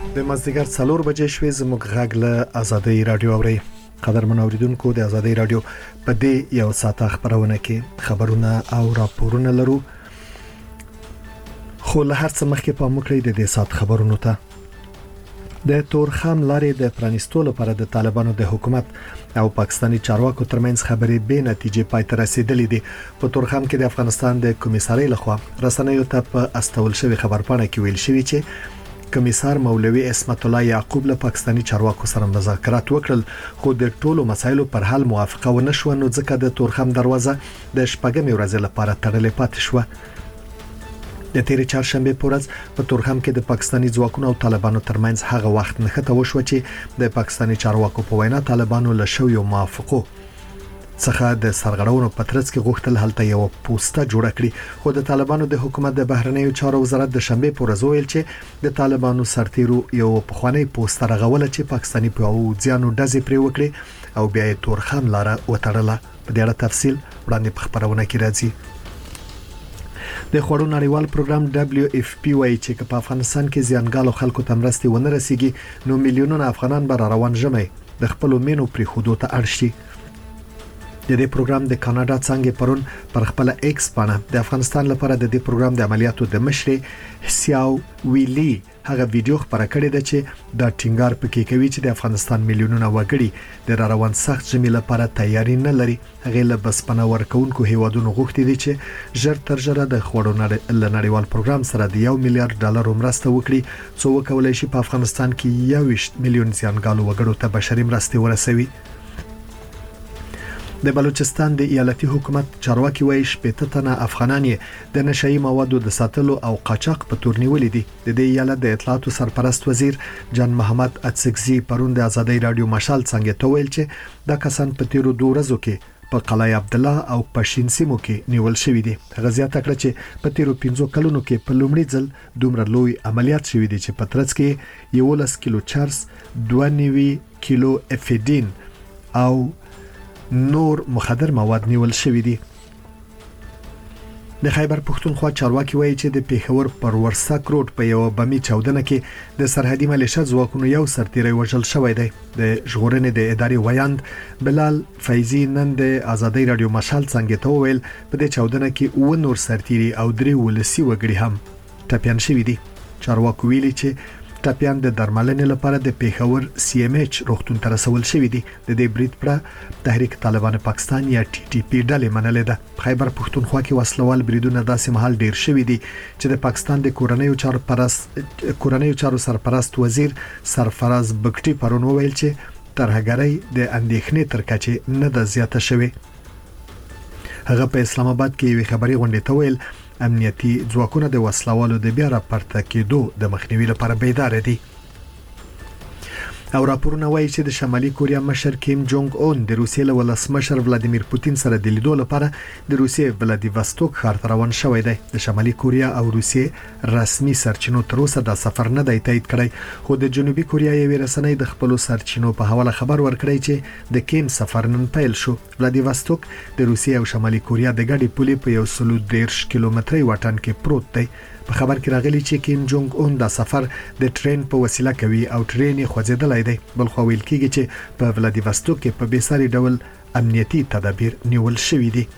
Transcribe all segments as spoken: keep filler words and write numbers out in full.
د مازدیګر څلور بجې شوې زموږ غږ له آزادۍ رادیو اوري. قدرمن اوریدونکو د آزادۍ رادیو په دې یو ساعت خبرونه کې خبرونه او راپورونه لرو. خو له هر څه مخکې په موږ د دې ساعت خبرونو ته د تورخم لارې د پرانیستلو لپاره د طالبانو د حکومت او پاکستاني چارواکو ترمنځ خبرې به نتیجې پای ته رسیدلې دي. په تورخم کې د افغانستان د کمیسارۍ لخوا رسنیو ته په استول شوی خبرپاڼه کې ویل شوی چې کمیسار مولوی اسمت الله یعقوب له پاکستاني چارواکو سره مذاکرات وکړل، خو د ټولو مسایلو پر حل موافقه ونه شو، نو ځکه د تورخم دروازه د شپږمې ورځې لپاره تړلې پاتې شو. د تیرې چهارشنبه په ورځ په تورخم کې د پاکستاني ځواکونو او طالبانو ترمنځ هغه وخت نښته وشو چې د پاکستاني چارواکو په وینا طالبانو له شویو موافقو څخه د سرغړونو په ترڅ کې غوښتل هلته یو پوسټه جوړه کړي، خو د طالبانو د حکومت د بهرنیو چارو وزارت د شنبه په ورځ ویل چې د طالبانو سرتیرو یو پخوانی پوسټه رغوله چې پاکستاني پوځیانو ډزې پرې وکړي او بیا یې تورخم لاره وتړله. په دې اړه تفصیل وړاندې په خبرونه کې راځي. د خوړو نړیوال پروګرام دبليو اف پی وايي چې په افغانستان کې زیانګالو خلکو ته مرستې ونه رسیږي، نو میلیونونه افغانان به روان ژمي د خپل مینو پرې خودو ته اړ شي. د دې پروګرام د کاناډا څنګه پرون پر خپل ایکس باندې د افغانستان لپاره د دې پروګرام د عملیاتو د مشر سیاو ویلی هغه ویډیو خبره کړې ده چې دا ټینګار پکې کوي چې د افغانستان میلیونونه وګړي د روان سخت ژمي لپاره تیاری نه لري. هغه له بسپنه ورکوونکو هیوادونو غوښتي دي چې ژر تر ژره د خوړو نړیوال پروګرام سره د یو میلیارډ ډالر مرسته وکړي، څو وکولای شي په افغانستان کې یو میلیون زیانګالو وګړو ته بشري مرستې ورسوي. د بلوچستان د ایالتي حکومت چارواکي وایي شپږ تنه افغانان د نشئی موادو د ساتلو او قاچاق په تور نیولې دي. د دې ایالت د اطلاعاتو سرپرست وزیر جان محمد اڅکزي پرون د آزادۍ رادیو مشال څنګه ته ویل چې دا کسان په تیرو دوه ورځو کې په قلعه عبد الله او پښین سیمو کې نیول شوی دي. هغه زیاته کړه چې په تیرو پنځو کلونو کې په لومړي ځل دومره لوی عملیات شوی دي چې په ترڅ کې یو لس کیلو چرس، دوه نوي کیلو افیدین او نور مخدر مواد نیول شوی دي. د خیبر پښتونخوا چارواکي وایي چې د پیښور پر ورسک روډ په یو بمي چاودنه کې د سرحدي ملیشیا ځواکونو یو سرتیری وژل شوی دی. د ژغورنې د ادارې ویاند بلال فیضی نن د آزادۍ رادیو مشال څنګه ته ویل په دې چاودنه کې و نور سرتیری او درې ولسی وګړي هم ټپيان شوی دي. چارواکي ویلي چې ټپيان د درملنې لپاره د پیښور سی ام ایچ روغتون ته رسول شوی دي. د دې برید پر تحریک طالبان پاکستان یا ټي ټي پی ډلې منلې ده. خیبر پښتونخوا کې وسلوال بریدونه داسې مهال ډیر شوی دي چې د پاکستان د کورنیو چارو پرست کورنیو چارو سرپرست وزیر سرفراز بګټي پرون ویل چې ترهګرۍ د اندېښنې تر کچې نه ده زیاته شوې. هغه په اسلام آباد کې یو خبري غونډه ته ویل امنیتي ځواکونه د وسلوالو د بیا راپورته کېدو د مخنیوي لپاره بیدار دي. او راپورونه وایي چې د شمالي کوریا مشر کیم جونګ اون د روسیې له ولسمشر ولادیمیر پوتین سره د لیدو لپاره د روسیې ولادیواستوک ښار ته روان شوی دی. د شمالي کوریا او روسیې رسمي سرچینو تر اوسه دا سفر نه دی تایید کړی، خو د جنوبي کوریا یوې رسنۍ د خپل سرچینو په حواله خبر ورکړی چې د کیم سفر نن پیل شو. ولادیواستوک د روسیې او شمالي کوریا د ګډې پولې په یو سل دیرش کیلومتري واټن کې پروت دی. په خبر کې راغلی چې کیم جونګ اون دا سفر د ټرین په وسیله کوي او ټرین یې خوځېدلی دی. بل خو ویل کېږي چې په ولادیواستوک کې په بیساري ډول امنیتي تدابیر نیول شوي دي.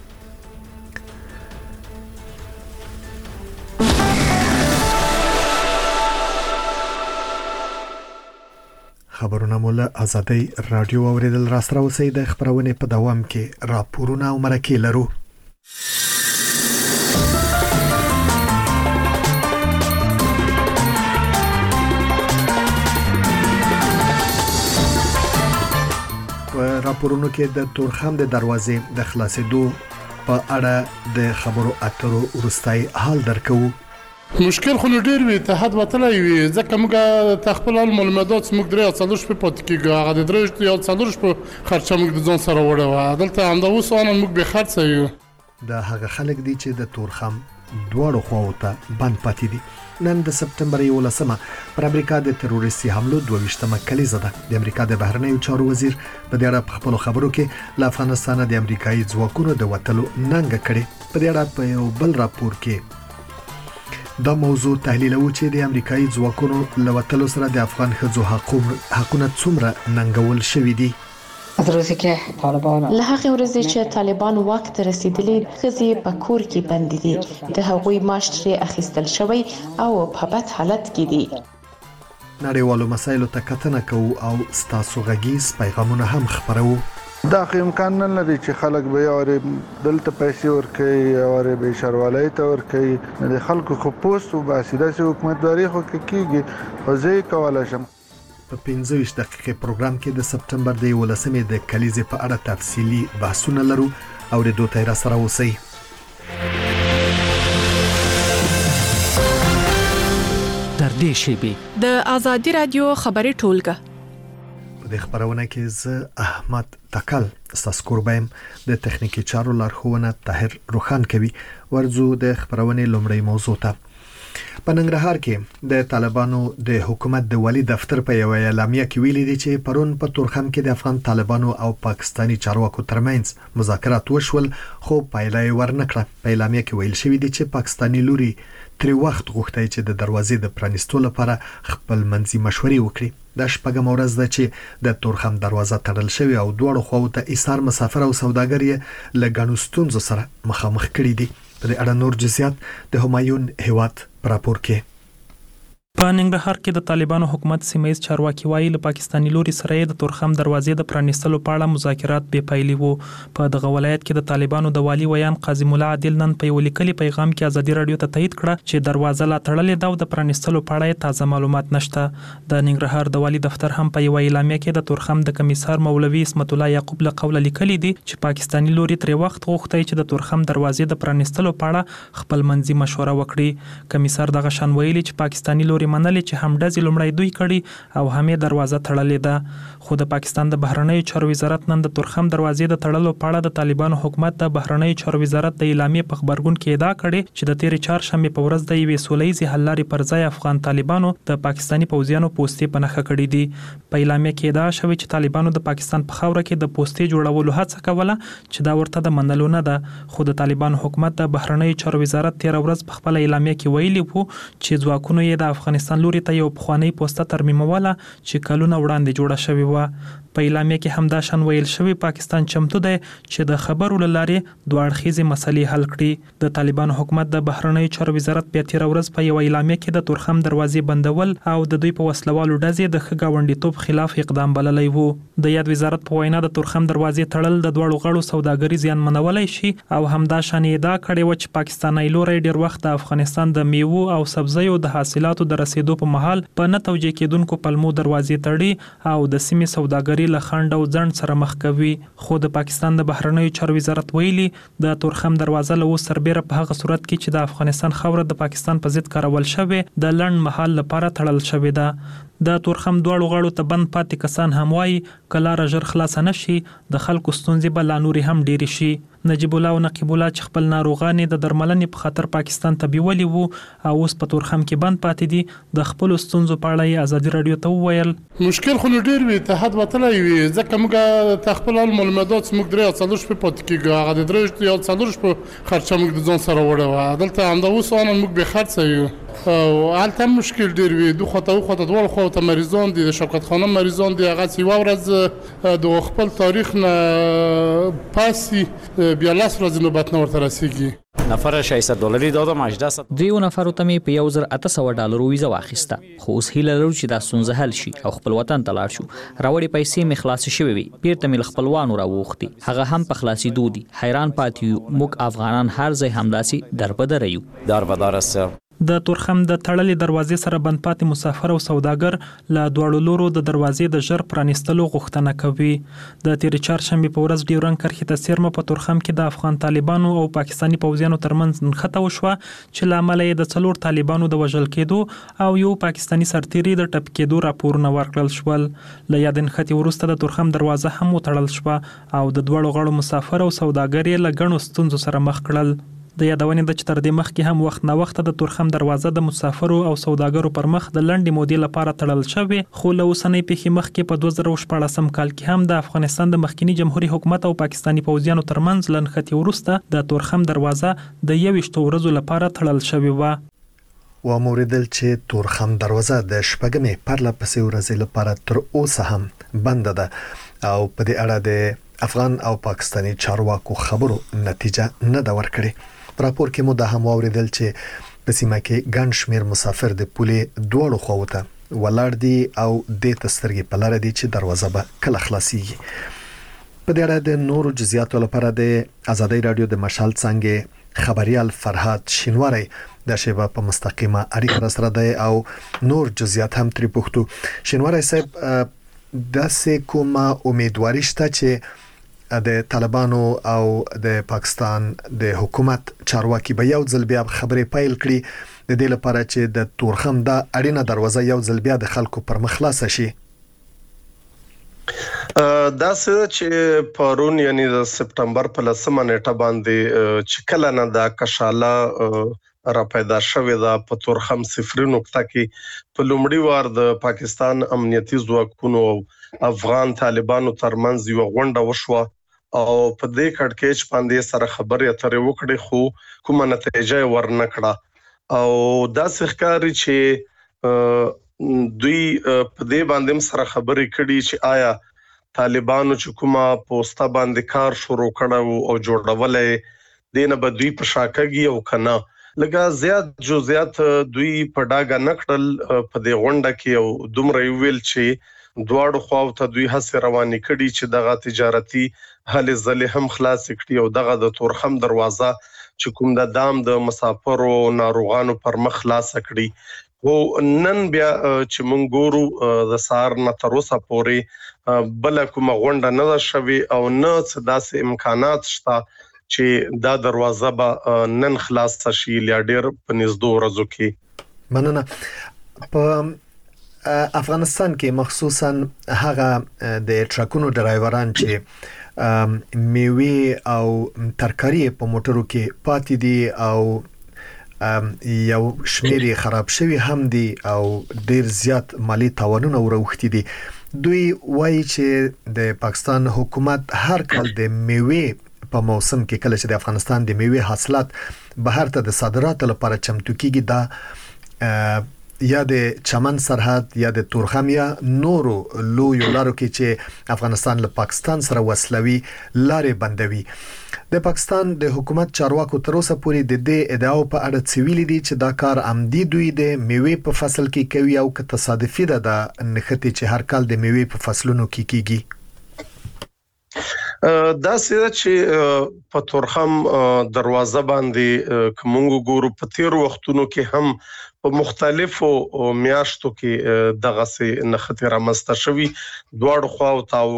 خبرونه مولا آزادۍ رادیو اوریدل راستره اوسئ. د خبرونه په دوام کې راپورونه او مرکې لرو. راپورونو کې د تورخم د دروازې د خلاصېدو په اړه د خبرو اترو ورستای حال درکو. مشکل خو ډیر وی ته حد وتلای وی ځکه موږ تخپل معلومات موږ درې څلور شپې پات کېږي هغه د درې یا څلور شپې خرچه موږ د ځان سره وړو دلته هم دا اوس ان موږ به خرڅ یو. دا هغه خلک دي چې د تورخم دواړو خواو ته بند پاتې دي. نن د سپټمبر یولسمه پر امریکا د تروریستي حملو دوه ویشتمه کلیزه ده. د امریکا د بهرنیو چارو وزیر په دې اړه په خپل خبرو کې له افغانستان د امریکایي ځواکونو د وټلو ننګ کړي. په دې اړه په یو بل راپور کې دا موضوع تحلیلوي چې د امریکایي ځواکونو له وتلو سره د افغان ښځو حقونه څومره ننګول شوي دي. از روزی که طالبان له هغې ورځې چې طالبان واک ته رسیدلي ښځې په کور کې بندي دي، د هغوی معاش ترې اخیستل شوی او په بد حالت کې دي. نړیوالو مسایلو ته کتنه کوو او ستاسو غږیز پیغامونه هم خپروو. دا خو امکان نه لري چې خلک به یوارې دلته پیسې ورکوي یوارې به شروالۍ ته ورکوي. د خلکو خو پوست و باسي داسې حکومتداري خو که کېږي خو زه یې کولی شم. په پنځه ویشت دقیقې پروګرام کې د سپټمبر د یولسمې د کلیزې په اړه تفصیلي بحثونه لرو او د دوی ته سره اوسئ. در دې شیبې د آزادي رادیو خبري ټولګه په دې خبرونه کې زه احمد تکل ستاسو کوربایم د تخنیکی چارو لارښوونه طاهر روخان کوي. ورځو د خبرونې لومړی موضوع ته. په ننګرهار کې د طالبانو د حکومت د والی دفتر په یو اعلامیه کې ویلي دي چې پرون په تورخم کې د افغان طالبانو او پاکستاني چارواکو ترمنځ مذاکرات وشول خو پایله یې ورنکړه. په اعلامیه کې ویل شوی دی چې پاکستاني لوري تر وخت غوښتي چې د دروازې د پرانیستو لپاره خپل منځي مشورې وکړي. د شپږم ورځ ده چې د تورخم دروازه تړل شوی او دواړو خواو ته ایثار مسافر او سوداګر یې له ګڼو ستونزو سره مخامخ کړي دي. په دې اړه نور جزئیات د همایون هیواد راپور کې. په ننګرهار کې د طالبانو حکومت سیمایي چارواکي وایي له پاکستاني لوري سره د تورخم دروازې د پرانیستلو په اړه مذاکرات بې پایلې وو. په دغه ولایت کې د طالبانو د والی ویان قاضي مولا عادل نن په یو لیکلي پیغام کې ازادي رادیو ته تایید کړه چې دروازه لا تړلې ده او د پرانیستلو په اړه تازه معلومات نشته. د ننګرهار د والی دفتر هم په یو اعلامیه کې د تورخم د کمیسار مولوي اسمت الله یعقوب له قوله لیکلي دي چې پاکستاني لوري تر وخت غوښتي چې د تورخم دروازې د پرانیستلو په اړه خپل منځي مشوره وکړي. کمیسار دغه شان ویلي چې پاکستاني لوري منلي چې هم ډزې لومړی دوی کړي او همې دروازه تړلې ده. خو د پاکستان د بهرنیو چارو وزارت نن د تورخم دروازې د تړلو په اړه د طالبانو حکومت د بهرنیو چارو وزارت د اعلامیې په خبرګون کې ادعا کړې چې د تیر چهارشنبه په ورځ د یوې سوله ییزې حل لارې پر ځای افغان طالبانو د پاکستاني پوځیانو پوستې په نښه کړې دي. په اعلامیه کې ادعا شوې چې طالبانو د پاکستان په خاوره کې د پوستې جوړولو هڅه کوله چې دا ورته د منلو نه ده. خو د طالبانو حکومت د بهرنیو چارو وزارت تیر ورځ په خپل اعلامیه کې ویلي وو چې ځواکونو یې د افغانستان لوري ته یو پخوانی پوسټه ترمیموله چې کلونه وړاندې جوړه شوې و. په اعلامیه کې هم دا شان ویل شوی پاکستان چمتو دی چې د خبرو لارې دوه اړخیزې مسلې حل کړي. د طالبانو حکومت د بهرنیو چارو وزارت په تیر ورځ په یو اعلامیه کې د تورخم دروازې بندول او د دوی په وسلوالو ډزې د ښه ګاونډیتوب خلاف اقدام بللی وو. د یاد وزارت په وینا د تورخم دروازې تړل د دوړو غړو سوداګري زیانمنولی شي او هم دا شان ادعا کړې و چې پاکستاني لوري ډیر وخت د افغانستان د میوو او سبزیو د حاصلاتو د رسیدو په مهال په نه توجیه کېدونکو پلمو دروازې تړي او د سیمې سوداګري له خنډ او ځنډ سره مخ کوي. خو د پاکستان د بهرنیو چارو وزارت ویلي د تورخم دروازه له اوس سربېره په هغه صورت کې چې د افغانستان خاوره د پاکستان په ضد کارول شوې د لنډ مهال لپاره تړل شوې ده. د تورخم دواړو غاړو ته بند پاتې کسان هم وایي که لاره ژر خلاصه نشي د خلکو ستونزې به لا نورې هم ډېرې شي. نجیب الله او نقیب الله چې خپل ناروغان د درملنې په خاطر پاکستان ته بیولي وو او اوس په تورخم کې بند پاتې دي د خپل ستونزو په اړه یې ازادي رادیو ته وویل مشکل خو ډېر وي اتحاد وتلی وي ځکه موږ ته خپل معلومات موږ درې یا څلور شپې پاتې کېږو هغه د درې یا څلور شپې خرچه موږ د ځان سره وړې وه دلته همدا اوس آنن موږ بې خرڅه یو او هلته هم مشکل ډېر وي دو خواته او خواته دواړو خواو ته مریضان دي د شوکت خانه مریضان دي هغه یوه ورځ د خپل تاریخ نه پاسې بیا لس ورځې نوبت نه ورته رسېږي. نفر ششصد دلاری دادم هجده صد دیو نفر ته مې په یو زر اته سوه ډالرو ویزه واخیسته خو اوس هیله لرو چې دا ستونزه حل شي او خپل وطن ته لاړ شو. راوړې پیسې مې خلاصې شوې وي بیرته مې له خپلوانو راوغوښتې هغه هم په خلاصېدو دي. حیران پاتې یو موږ افغانان هر ځای همداسې دربدره یو. دربدره است. د تورخم د تړلې دروازې سره بند پاتې مسافر او سوداګر له دواړو لورو د دروازې د ژر پرانیستلو غوښتنه کوي. د تیر چهارشنبه په ورځ ډیورنډ کرښې ته څیرمه په تورخم کې د افغان طالبانو او پاکستاني پوځیانو ترمنځ نښته وشوه چې له امله یې د څلور طالبانو د وژل کېدو او یو پاکستاني سرتیري د ټپ کېدو راپورونه ورکړل شول. له یاد نښتې وروسته د تورخم دروازه هم وتړل شوه او د دواړو غړو مسافر او سوداګر یې له ګڼو ستونزو سره مخ کړل. د یادونې د چې تر دې مخکې هم وخت نه وخت د تورخم دروازه د مسافرو او سوداګرو پر مخ د لنډې مودې لپاره تړل شوې خو له اوسنۍ پیښې مخکې په دوه زره شپاړسم کال کې هم د افغانستان د مخکني جمهوریت حکومت او پاکستاني پوځیانو ترمنځ له نښتې وروسته د تورخم دروازه د یوویشتو ورځو لپاره تړل شوې وه. و موریدل چې تورخم دروازه د شپږمې پرله پسې ورځې لپاره تر اوسه هم بند ده او په دې اړه د افغان او پاکستاني چارواکو خبرو نتیجه نه دا ورکړي. راپور کې مو دا هم اوریدل چې په سیمه کې ګڼ شمېر مسافر د پولې دوړو خواو ته ولاړ دي او د تسترګې په لار دي چې دروازه به کله خلاصيږي. په دې اړه د نورو جزئیاتو لپاره د ازادي رادیو د مشال څنګه خبريال فرهاد شینواری د شیبه په مستقیمه اړیکه سره دی او نور جزئیات هم تری پوښتو. شینواری صاحب د سکوما امیدواري شته چې د طالبانو او د پاکستان د حکومت چارواکي به یو ځل بیا خبرې پیل کړي د دې لپاره چې د تورخم د اړینه دروازه یو ځل بیا د خلکو پر مخ خلاص شي. دا څه چې پرون یعنی د سپټمبر په لسمه نیټه باندې چې کله نه دا کشاله را پیدا شوې ده په تورخم صفر نقطه کې په لومړي وار د پاکستان امنیتي ځواکونو او افغان طالبانو ترمنځ یو غونډه وشوه او په دې کړکېچ باندې سره خبرې اترې وکړې خو کومه نتیجه ورنکړه او دا ښکاري چې دوی په دې باندې سره خبرې کړي چې آیا طالبانو چې کومه پوسټه باندې کار شروع کړو او جوړولې دینه به دوی په شاکګي او کنه لکه زیات جزئیات دوی په ډاګه نکړل په دې غونډه کې او دومره ویل چې دواړو خواو ته دوی هڅه روانې کړي چې دغه تجارتي هلې ځلې هم خلاص کړي او دغه د تورخم دروازه چې کوم د دام د مسافرو ناروغانو پر مخ خلاص کړي. او نن بیا چې مونږ ګورو د سار نه تر اوسه پورې بل کومه غونډه نه شوي او نه څه داسې امکانات شته چې دا دروازه به نن خلاص شي یا ډېر په نږدې ورځو کې. مننه. په افغانستان کې مخصوصا هغه د ټرکونو ډرایوران چې میوه او ترکاری په موټرو کې پاتې دي او یو شمیرې خراب شوی هم دي او ډیر زیات مالی تاوانونه وروختي دي. دوی وایي چې د پاکستان حکومت هر کال د میوه په موسم کې کله چې د افغانستان د میوه حاصلات بهر ته د صادراتو لپاره چمتو کیږي دا یا د چمن سرحد یا د تورخم یا نورو لویو لارو کې چې افغانستان له پاکستان سره وسلوي لارې بندوي. د پاکستان د حکومت چارواکو تر اوسه پورې د دې ادعاو په اړه څویلي دي چې دا کار عمدي دوی د میوه په فصل کې کوي او که تصادفي ده د نښتې چې هر کال د میوه په فصلونو کې کیږي. دا څه چې په تورخم دروازه باندې کومو ګورو په تیر وختونو کې هم په مختلفو میاشتو کې دغه سه نخته رامسته شوی دواړو خواو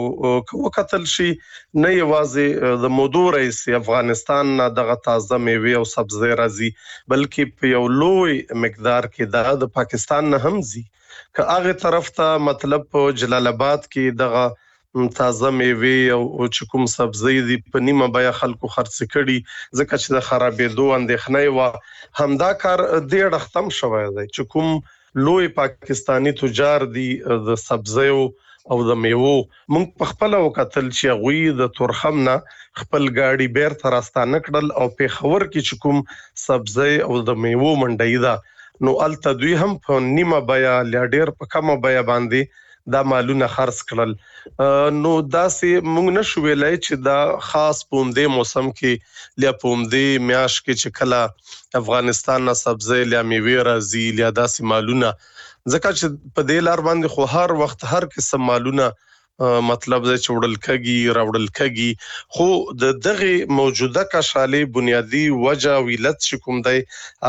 ته وکتل شي نه یوازې د مودو رئیس افغانستان دغه تازه میوه او سبزی راځي بلکې په یو لوی مقدار کې د پاکستان نه هم زی که هغه طرف ته مطلب په جلال آباد کې دغه تازه میوه او چې کوم سبزی دي په نیمه بیا خلکو خرڅ کړي ځکه چې د خرابېدو اندېښنه و همدا کار ډېر ختم شوی دی چې کوم لوی پاکستانی تجار دي د سبزیو او د میوه موږ په خپل وکتل چې غوي د تورخم نه خپل گاډي بیر تر راستانه کړل او په خبر کې چې کوم سبزی او د میوه منډي ده نو ال تدوی هم په نیمه بیا لډیر په کومه بیا باندې دا مالونه خرڅ کړل. نو داسې موږ نشو ویلای چې دا خاص پومدې موسم کې لیا پومدې میاش کې چې کله افغانستان نه سبزی لیا میوه راځي لیا داسې مالونه ځکه چې په دې لار باندې خو هر وخت هر قسم مالونه مطلب دا چې وړل کږي راوړل کږي خو د دغه موجوده کشالې بنیادی وجه ویلت چې کوم دی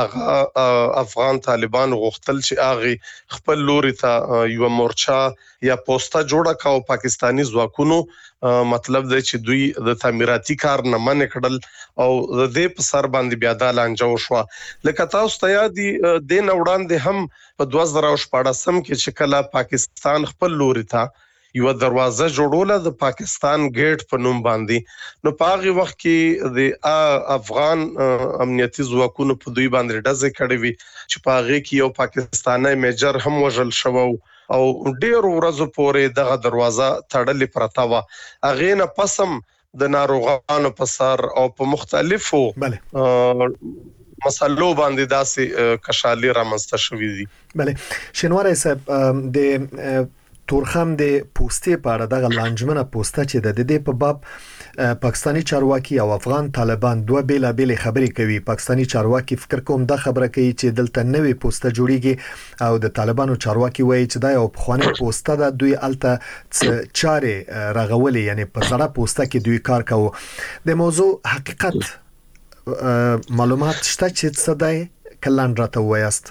هغه افغان طالبان غوښتل چې هغه خپل لوري ته یو مورچا یا پوسټه جوړه کاو پاکستانی ځواکونو مطلب دا چې دوی د تعمیراتي کار نه منع کړل او د دې په سر باندې بیا د لانجو شو لکه تاسو ته یادي د نوړاندې هم په دوه زره شپږم کې چې کله پاکستان خپل لوري ته یو دروازه جوړوله د پاکستان گیټ په نوم باندې نو په هغه وخت کې د افغان امنیتي ځواکونو په دوی باندې ډزې کړې وي چې په هغه کې یو پاکستانی میجر هم وژل شو او ډېر ورځې پورې دغه دروازه تړلې پرته و هغه نه پسم د ناروغانو په سر او په مختلفو مسلو باندې داسې کشالي رامنځته شوې دي. بله شینواری صاحب د تورخم د پوسټې په اړه دغه لانجمنه پوسټه چې د دې په باب پاکستانی چارواکي او افغان طالبان دوه بیل بیل خبرې کوي. پاکستانی چارواکي فکر کوم دا خبره کوي چې دلته نوې پوسټه جوړیږي او د طالبانو چارواکي وایي چې دا یو پخوانی پوسټه ده، دوی الته چارې رغولې، یعنی په زړه پوسټه کې دوی کار کوي. د موضوع حقیقت معلومات شته چې څه دی کلان راته وایست؟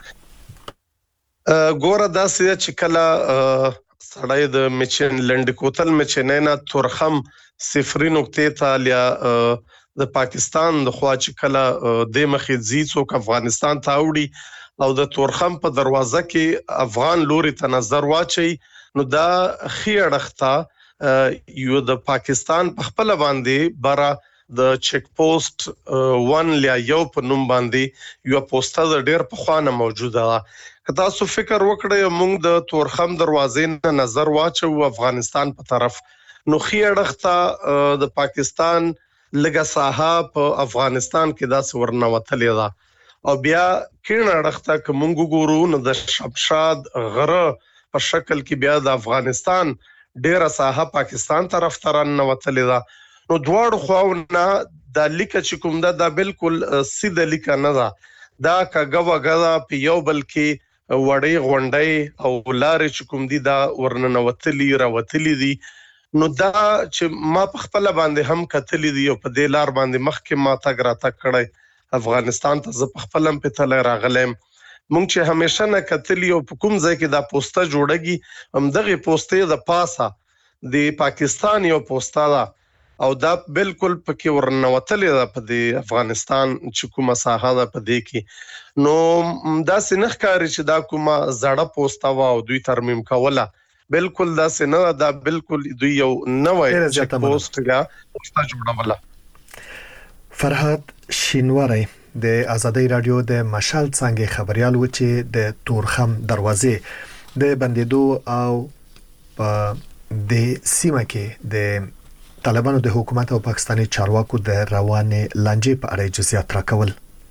ګوره داسې چې کله سړی د میچن لند کوتل میچنینا تورخم صفری نقطې ته لیا د پاکستان د خوا چې کله د مخې ځي څوک افغانستان ته وړي او د تورخم په دروازه کې افغان لوري ته نظر واچي، نو دا خېړخته یو د پاکستان په خپل باندې برا د چیک پوسټ ون لیا یو په نوم باندې یو پوسټه د ډیر په خوانه موجوده ده. که تاسو فکر وکړئ موږ د تورخم دروازې نه نظر واچو افغانستان په طرف، نو خېړخته د پاکستان لګه ساحه په افغانستان کې داسې ورنوتلې ده او بیا کېنړخته که موږ ګورو نو د شمشاد غره په شکل کې بیا د افغانستان ډیره ساحه پاکستان طرف ته رانوتلې ده. نو دواړو خواونه د لیکه چې کوم ده دا بالکل سیده لیکه نه ده، دا کګه وګه په یو بل کې وړې غونډې او لارې چې کوم دي دا ورننوتلي راوتلي دي. نو دا چې ما په خپل باندې هم کتلې دي او په دې لار باندې مخکې ما تګ راتګ کړی افغانستان ته زه په خپل هم په تل راغلم. مونږ چې همیشه نه کتلې او په کوم ځای کې دا پوسټه جوړږي هم دغه پوسټه د پاسه د پاکستان یو پوسټه ده او دا بالکل پکې ورنوتلې ده په دې افغانستان چې کومه ساحه ده په دې کې. نو دا سنخ کاری چې دا کومه زړه پوسټه وا او دوی ترمیم کوله، بالکل دا سنه دا بالکل دوی یو نوې چیک پوسټ یا پوسټه جوړوله. فرهاد شینواری د آزادۍ رادیو د مشال څنګه خبريال و چې د تورخم دروازې د بندیدو او په د سیمه کې د طالبانو د حکومت او پاکستاني چارواکو د روانې لانجې په اړه جزئیات راکول.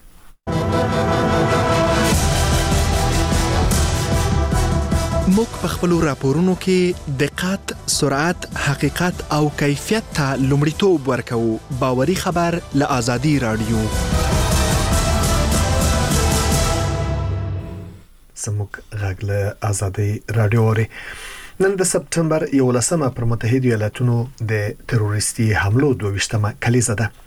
موږ په خپل راپورونو کې دقت، سرعت، حقیقت او کیفیت ته لومړیتوب ورکوو. باوري خبر له آزادۍ رادیو. زموږ غږ له آزادۍ رادیو اوري. نن د سپټمبر یولسمه پر متحده ایالاتونو د تروریستي حملو دوه کلیزه ده.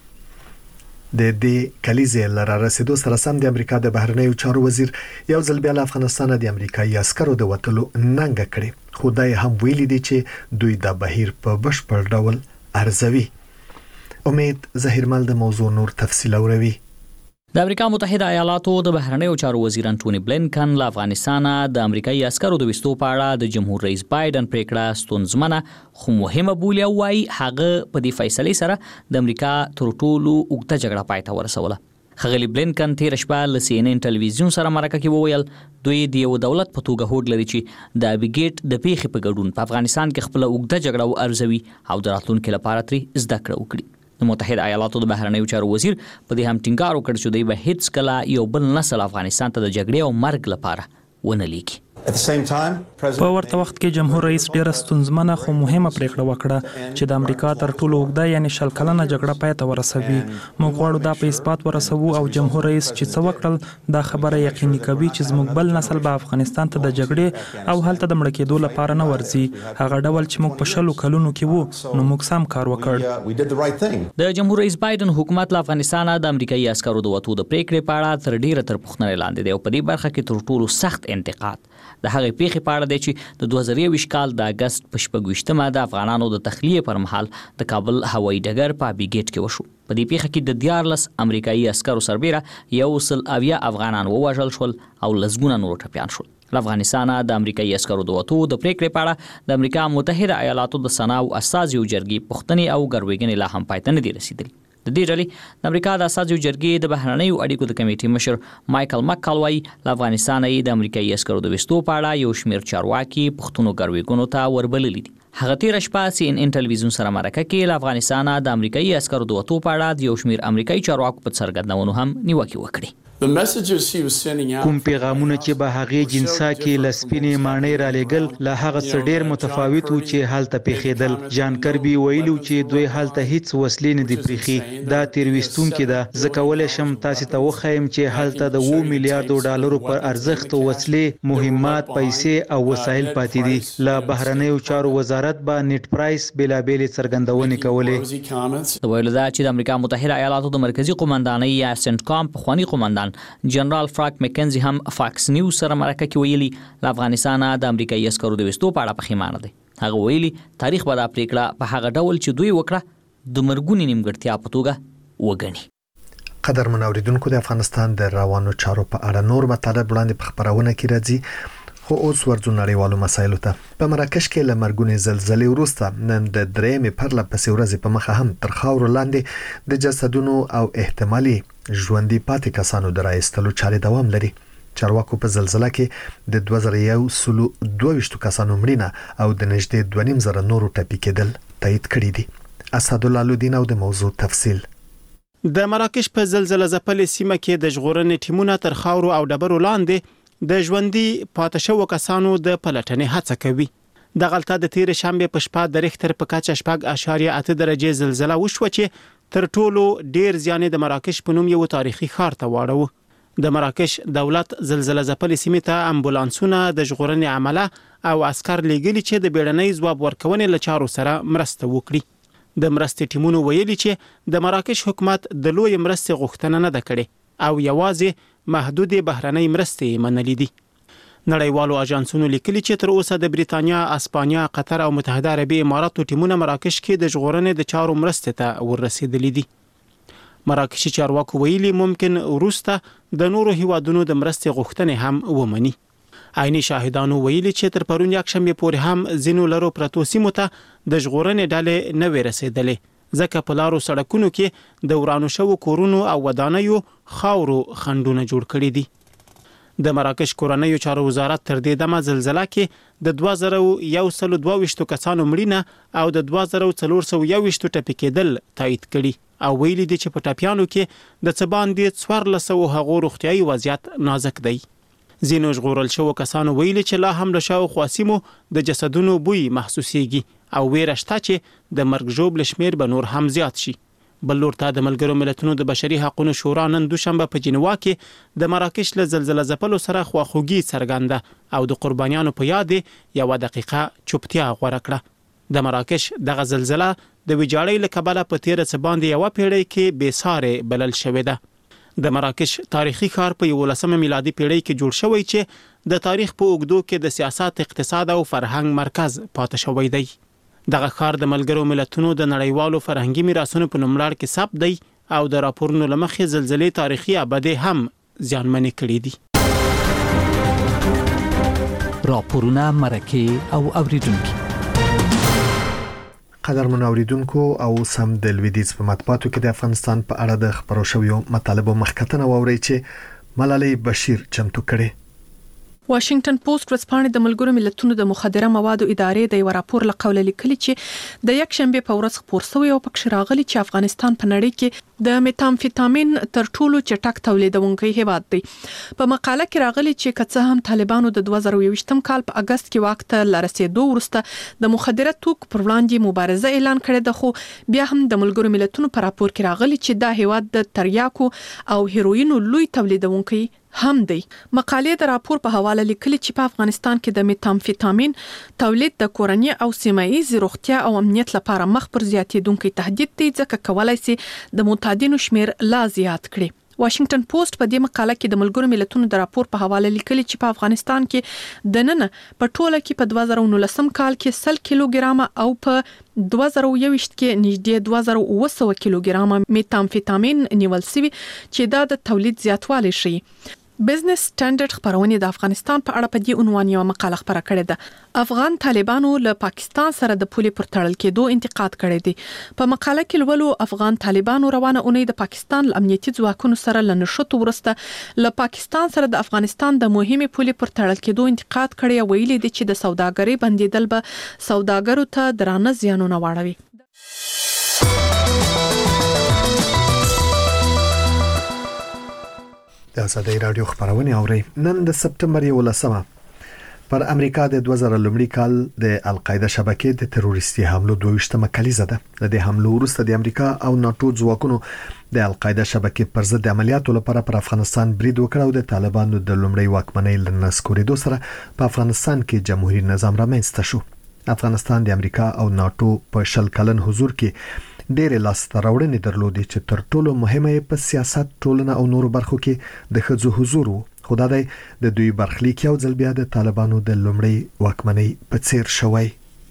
د دې کلیزې لره رسیدو سره سم د امریکا د بهرنیو چارو وزیر یو ځل بیا له افغانستان د امریکایي عسکرو د وټلو ننګ کړي، خو دا هم ویلي دي چې دوی د بهیر په بشپړ ډول ارزوي. امید ظهیرمل د موضوع نور تفصیل اوروي. د امریکا متحده ایالاتو د بهرنیو چارو وزیر انټونی بلینکن له افغانستان د امریکایي عسکرو د وستو په اړه د جمهور رئیس بایدن پریکړه ستونزمنه خو مهمه بولي او وايي هغه په دې فیصلې سره د امریکا تر ټولو اوږده جګړه پای ته ورسوله. ښاغلي بلینکن تیر شپه له سی ان ان ټلویزیون سره مرکه کې وویل دوی د یو دولت په توګه هوډ لري چې د ابیګیټ د پیښې په ګډون په افغانستان کې خپل اوږده جګړه ارزوي او د راتلونکو لپاره ترې زده کړه وکړي. د متحده ایالاتو د بهرنیو چارو وزیر په دې هم ټینګار وکړ چې دوی به هیڅ کله یو بل نسل افغانستان ته د جګړې او مرګ لپاره ونه لیکي. په ورته وخت کې جمهور رئیس ډیره ستونزمنه خو مهمه پریکړه وکړه چې د امریکا تر ټولو اوږده یعنی شل کلنه جګړه پای ته ورسوي. موږ غواړو دا په اثبات ورسوو او جمهور رئیس چې څه وکړل دا خبره یقیني کوي چې زموږ بل نسل به افغانستان ته د جګړې او هلته د مړ کېدو لپاره نه ورځي. هغه ډول چې موږ په شلو کلونو کې وو نو موږ سم کار وکړ. د جمهور رئیس بایدن حکومت له افغانستان د امریکایي عسکرو د وټو د پریکړې په اړه تر ډیره تر پوښتنې لاندې دی او په دې برخه کې تر ټولو سخت انتقاد د هغې پیښې په اړه دی چې د دوه زره یوویشت کال د اګست په شپږویشتمه د افغانانو د تخلیې پر مهال د کابل هوایي ډګر په ابیګیټ کې وشو. په دې پیښه کې د دیارلس امریکایي عسکرو سربیره یو سل اویا افغانان ووژل شول او لسګونه نور ټپیان شول. له افغانستانه د امریکایي عسکرو د وټو د پریکړې په اړه د امریکا متحده ایالاتو د سنا او استازیو جرګې پوښتنې او ګروېږنې لا هم پای ته نه دي رسیدلي. د دې ډلې د امریکا د استازیو جرګې د بهرنیو اړیکو د کمیټې مشر مایکل مکالوی له افغانستان د امریکایي عسکرو د وستو په اړه یو شمېر چارواکي پښتون ګروېږنو ته وربللي دي. هغه تیر شپه سی ان ان ټلویزیون سره مرکه کې له افغانستان د امریکایي عسکرو د وټو په اړه د یو شمیر امریکایي چارواکو په څرګندونو هم نیوکه وکړه. کوم پیغامونه چې به هغه جنسا کې لسپینې مانې را لېګل له هغه څه ډېر متفاوت وو چې حالت پیښېدل. جان کربي ویلو چې دوی حالت هیڅ وسلې نه دي پریخي. دا تیرويستون کې ده. زه کولای شم تاسو ته وخایم چې حالت د اووه میلیارډ ډالرو پر ارزښت وسلې، مهمات، پیسې او وسایل پاتې دي. له بهرنیو چارو وزارت به نیټ پرایس بلابل څرګندونې کولې. د ویلو دا چې د امریکا متحده ایالاتو د مرکزی قومندانۍ یا سنټکام په خواني قومندان جنرال فرانک مکنزي هم فاکس نیوز سره مرکه کې ویلي له افغانستان د امریکایي عسکرو د وستو په اړه پښیمانه دي. هغه ویلي تاریخ به دا پریکړه په هغه ډول چې دوی وکړه د مرګونی نیمګړتیا په توګه وګڼي. قدر منوریدونکو د افغانستان د روانو چارو په اړه نور مطالب وړاندې په خبرونه کې راځي، خو اوس ورځو نړیوالو مسایلو ته. په مراکش کې له مرګونې زلزلې وروسته نن د درېمې پرله پسې ورځې په مخه هم تر خاورو لاندې د جسدونو او احتمالي ژوندي پاتې کسانو د راایستلو چارې دوام لري. چارواکو په زلزلہ کې د دوه زره یو سلو دوه ویشت کسانو مړینه او د نږدې دوه نیم زره نورو ټپي کېدل تایید کړي دي. اسدالله لودین او د موضوع تفصیل. د مراکش په زلزلہ ځپلې سیمه کې د ژغورنې ټیمونه تر خاورو او ډبرو لاندې د ژوندي پاتې شوو کسانو د پلټنې هڅه کوي. د غلطه د تیر شنبه په شپه د ریختر په کچه شپږ اشاریه اته درجه زلزلہ وشوه چې تر ټولو ډیر زیان د مراکش په نوم یو تاریخي ښار ته واړو. د مراکش دولت زلزلہ ځپلې سیمې ته امبولانسونه د ژغورنې عمله او عسكر لېږلي چې د بیړنۍ ځواب ورکونې لچارو سره مرسته وکړي. د مرستې ټیمونو ویلي چې د مراکش حکومت د لوی مرستې غوښتنه نه ده کړې او یوازې محدود بهرنۍ مرستې منلې دي. نړیوالو اژانسونو لیکلي چې تر اوسه د بریتانیا، اسپانیا، قطر او متحده عربي اماراتو ټیمونه مراکش کې د ژغورنې د چارو مرستې ته ورسېدلي دي. مراکشي چارواکو ویلي ممکن وروسته د نورو هیوادونو د مرستې غوښتنې هم ومني. عیني شاهدانو ویلي چې تر پرون یکشنبه پورې هم ځینو لرو پرتو سیمو ته د ژغورنې ډلې نه ورسېدلې، ځکه په لارو سړکونو کې د ورانو شوو کورونو او ودانیو خاورو خندونه جوړ کړي دي. د مراکش کورنیو چارو وزارت تر دې دمه زلزلہ کې د دوه زره یو سلو دوه ویشت کسانو مړینه او د دوه زره څلور سوه یو ویشت ټپي کېدل تایید کړي او ویلي دي چې په ټپیانو کې د څه باندې څوارلس سوه هغو روغتیایي وضعیت نازک دی. ځینو ژغورل شوو کسانو ویلي چې لا هم له شاوخوا سیمو د جسدونو بوی محسوسیږي او ویره شته چې د مرګ ژوبل شمیر به نور هم زیات شي. بل لور ته د ملګرو ملتونو د بشري حقوقو شورا نن دوشنبه په جنیوا کې د مراکش له زلزلہ ځپلو سره خواخوږي څرګنده او د قربانیانو په یاد یو دقیقه چوپتیا غوړه کړه. د مراکش دغه زلزلہ د ویجاړۍ له کبله په تیر څه باندې یو پیړۍ کې بې سارې بلل شوې ده. د مراکش تاریخي ښار په یولسمه میلادي پیړۍ کې جوړ شوی چې د تاریخ په اوږدو کې د سیاست، اقتصاد او فرهنګ مرکز پاتې شوی دی. دغه ښار د ملګرو ملتونو د نړیوالو فرهنګي میراثونو په نوملړ کې ثبت دی او د راپورونو له مخې زلزلې تاریخي ابدې هم زیانمنې کړې دي. راپورونه، مرکې او اوریدونکو. قدر منوریدونکو او سم د لویدیز په مطبوعاتو کې د افغانستان په اړه د خبرو شویو مطالبو مخکتنه ووري چې ملالۍ بشیر چمتو کړي. واشنگټن پوسټ ورځپاڼه د ملګرو ملتونو د مخدره موادو ادارې د یو راپور لقول لیکلي چې د یک شنبه په ورځ خبر شوی او پکښ راغلي چې افغانستان په نړۍ کې د میتامفیتامین تر ټولو چټک تولیدونکی هیواد دی. په مقاله کې راغلي چې کڅه هم طالبانو د دوه زره یوویشتم کال په اگست کې وخت لرسېدو وروسته د مخدره توکو پر وړاندې مبارزه اعلان کړې ده، خو بیا هم د ملګرو ملتونو په راپور کې راغلي چې دا هیواد د تریاکو او هیروینو لوی تولیدونکی هم دی. مقالې د راپور په حواله لیکلي چې په افغانستان کې د میتامفیتامین تولید د کورنۍ او سیمه ایز روغتیا او امنیت لپاره مخ پر زیاتېدونکو تهدید دی، ځکه کولای شي د معتادینو شمیر لا زیات کړي. واشنگټن پوسټ په دې مقاله کې د ملګرو ملتونو د راپور په حواله لیکلي چې په افغانستان کې د نن په ټوله کې په دوه زره نولسم کال کې سل کیلوګرام او په دوه زره یوویشت کې نږدې دوه زره اوه سوه کیلوګرام میتامفیتامین نیول شوی چې دا د تولید زیاتوالی شي. بزنس سټانډرډ خبرونه د افغانستان په اړه په دې عنوان یو مقاله خبره کړې ده. افغان طالبانو له پاکستان سره د پولې پر تړل کېدو انتقاد کړی دی. په مقاله کې لولو افغان طالبانو روانه اونۍ د پاکستان امنیتي ځواکونو سره لنشټو ورسته له پاکستان سره د افغانستان د مهمه پولې پر تړل کېدو انتقاد کړی او ویلي دي چې د سوداګرۍ بندیدل به سوداګرو ته درانه زیانونه واړوي. د ازادۍ رادیو خبرونه اوري. نن د سپتمبر یولسمه پر امریکا د دوه زره لومړي کال د القاعده شبکې د تروریستي حملو دویشتمه کلیزه ده. د دې حملو وروسته د امریکا او ناتو ځواکونو د القاعده شبکې پر ضد عملیاتو لپاره پر افغانستان برید وکړ او د طالبانو د لومړي واکمنۍ لنسکورېدو سره په افغانستان کې جمهوریت نظام رامنځته شو. افغانستان د امریکا او ناتو په شل کلن حضور کې ډېر لاسته راوړنې درلودې چې تر ټولو مهمه په سیاست، ټولنه او نورو برخو کې د ښځو حضور وو. خو دا د دوی برخلیک یو ځل بیا د طالبانو د لومړۍ واکمنۍ په څیر شوی.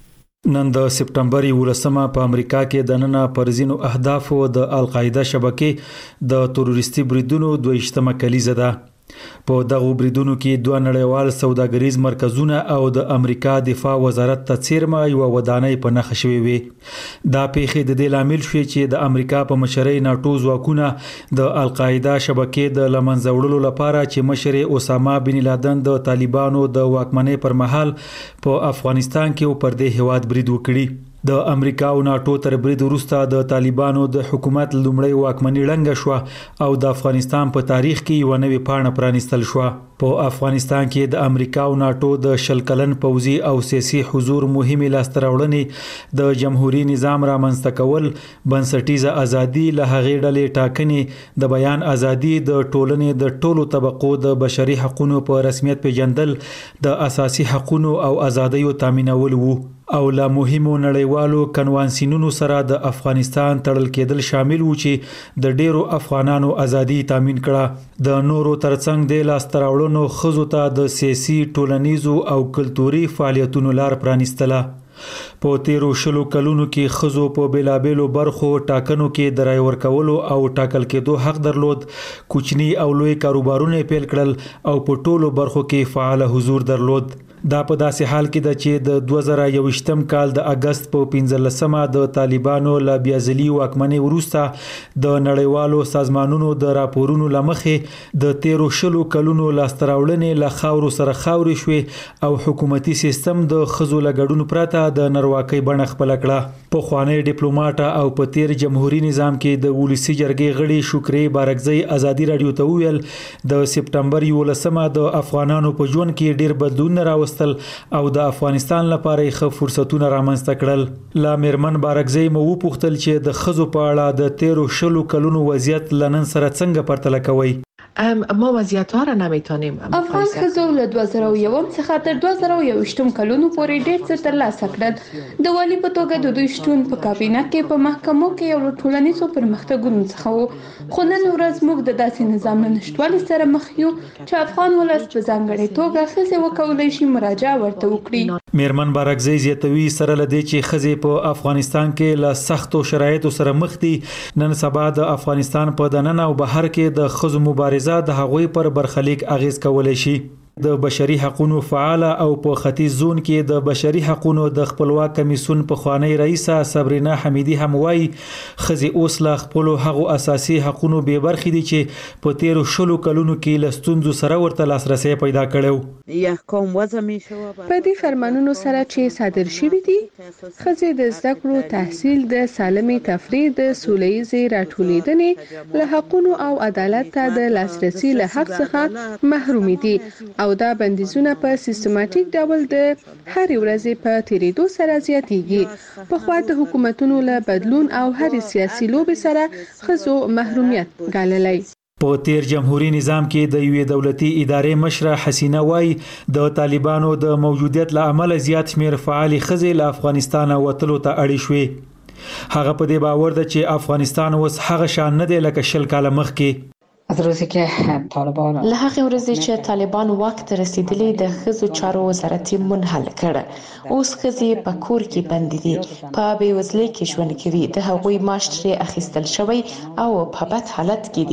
نن د سپتمبر یولسمه په امریکا کې د نن پر ځینو اهدافو د القاعده شبکې د تروریستي بریدونو دویشتمه کلیزه ده. په دغه بریدونو کې دوه نړیوال سوداګریز مرکزونه او د امریکا دفاع وزارت ته څیرمه یو ودانۍ په نښه شوې وي. دا پیښې د دې لامل شوې چې د امریکا په مشرۍ ناتو ځواکونه د القاعده شبکې د لمنځه وړلو لپاره چې مشر اسامه بن لادن د طالبانو د واکمنۍ پر مهال په افغانستان کې پر دې هواد برید وکړي. د امریکا او ناتو تر برید وروسته د طالبانو د حکومت لومړی واکمنۍ ړنګه شو او د افغانستان په تاریخ کې یو نوې پاڼه پرانیستل شو. په افغانستان کې د امریکا او ناتو د شل کلن پوځي او سیاسي حضور مهمه لاسته راوړنې د جمهوریت نظام رامنځته کول، بنسټیزه ازادي، له هغې ډلې ټاکنې، د بیان ازادي، د ټولنې د ټولو طبقو د بشري حقوقو په رسمیت پیژندل، د اساسي حقوقو او ازادیو تامینول وو او له مهمو نړیوالو کنوانسیونونو سره د افغانستان تړل کېدل شامل وو چې د ډیرو افغانانو ازادي تامین کړه. د نورو ترڅنګ د لاسته راوړنو ښځو ته د سیاسي، ټولنیزو او کلتوري فعالیتونو لار پرانیستله. په تیرو شلو کلونو کې ښځو په بیلابیلو برخو ټاکنو کې د رای ورکولو او ټاکل کېدو حق درلود. کوچني او لوی کاروبارونه پیل کړل او په ټولو برخو کې فعال حضور درلود. دا په داسې حال کې ده چې د دوه زره یوویشتم کال د اگست په پنځلسمه د طالبانو له بیا ځلي واکمنۍ وروسته د نړیوالو سازمانونو د راپورونو له مخې د تیرو شلو کلونو لاسته راوړنې له خاورو سره خاورې شوې او حکومتي سیستم د ښځو له ګډون پرته د نرواکۍ بڼه خپله کړه. پخوانی ډیپلوماټ او په تیر جمهوریت نظام کې د ولسی جرګې غړي شکرې بارکزی ازادي رادیو ته ویل د سپتمبر یولسمه د افغانانو په ژوند کې ډیر بدلون راوست او د افغانستان لپاره ښه فرصتونه رامنځته کړل. لا میرمن بارکزی مو وپوښتل چې د ښځو په اړه د تیرو شلو کلونو وضعیت لنن سره څنګه پرتله کوي. ما وضعیت ها را نمیتونیم افغان ښځو له دوه زره یو څخه تر دوه زره یوویشتم کلونو پورې ډېر څه ترلاسه کړل. د والي په توګه د دوی شتون په کابینه کې په محکمو کې یو له ټولنیزو پرمختګونو څخه و. خو نن ورځ موږ د داسې نظام له نشتوالي سره مخ یو چې افغان ولس په ځانګړې توګه ښځې وکولای شي مراجعه ورته وکړي. میرمن بارکزی زیاتوي سره لدې چې ښځې په افغانستان کې له سختو شرایطو سره مخ دي. نن سبا د افغانستان په دننه او بهر کې د ښځو مبارزه د هغوی پر برخلیک اغیز کولای شي. د بشري حقوقو فعال او په ختیځ زون کې د بشري حقوقو د خپلواک کمیسیون په خوانی رئیسه صبرینا حمیدی هم وایي ښځې اوس لا خپل هغو اساسي حقوقو به برخې دي چې په تیرو شلو کلونو کې له ستونزو سره ورته لاسرسي پیدا کړو. په دې فرمانونو سره چې صادر شوي دي، ښځې د زده کړو، تحصیل، د سالمې تفریح، د سولهییزې راټولیدنې له حقوقو او عدالت ته د لاسرسي له حق څخه محروم دي او دا بندیزونه په سیستماتیک ډول د هر ورځې په تیریدو سره زیاتېږي. په خوا د حکومتونو له بدلون او هر سیاسي لوبې سره ښځو محرومیت ګاللی. په تیر جمهوریت نظام کې د یوې دولتي ادارې مشره حسینه وای د طالبانو د موجودیت له امله زیات شمیر فعال ښځې له افغانستان وتلو ته اړې شوې. هغه په دې باور ده چې افغانستان اوس هغه شان نه دی لکه شل کاله مخکې. از روزی که طالبان له هغې ورځې چې طالبان واک ته رسیدلي د ښځو چارو وزارت یې منحل کړ. اوس ښځې په کور کې بندي دي، په بېوزلۍ کې ژوند کوي، د هغوی معاش ترې اخیستل شوی او په بد حالت کې دي.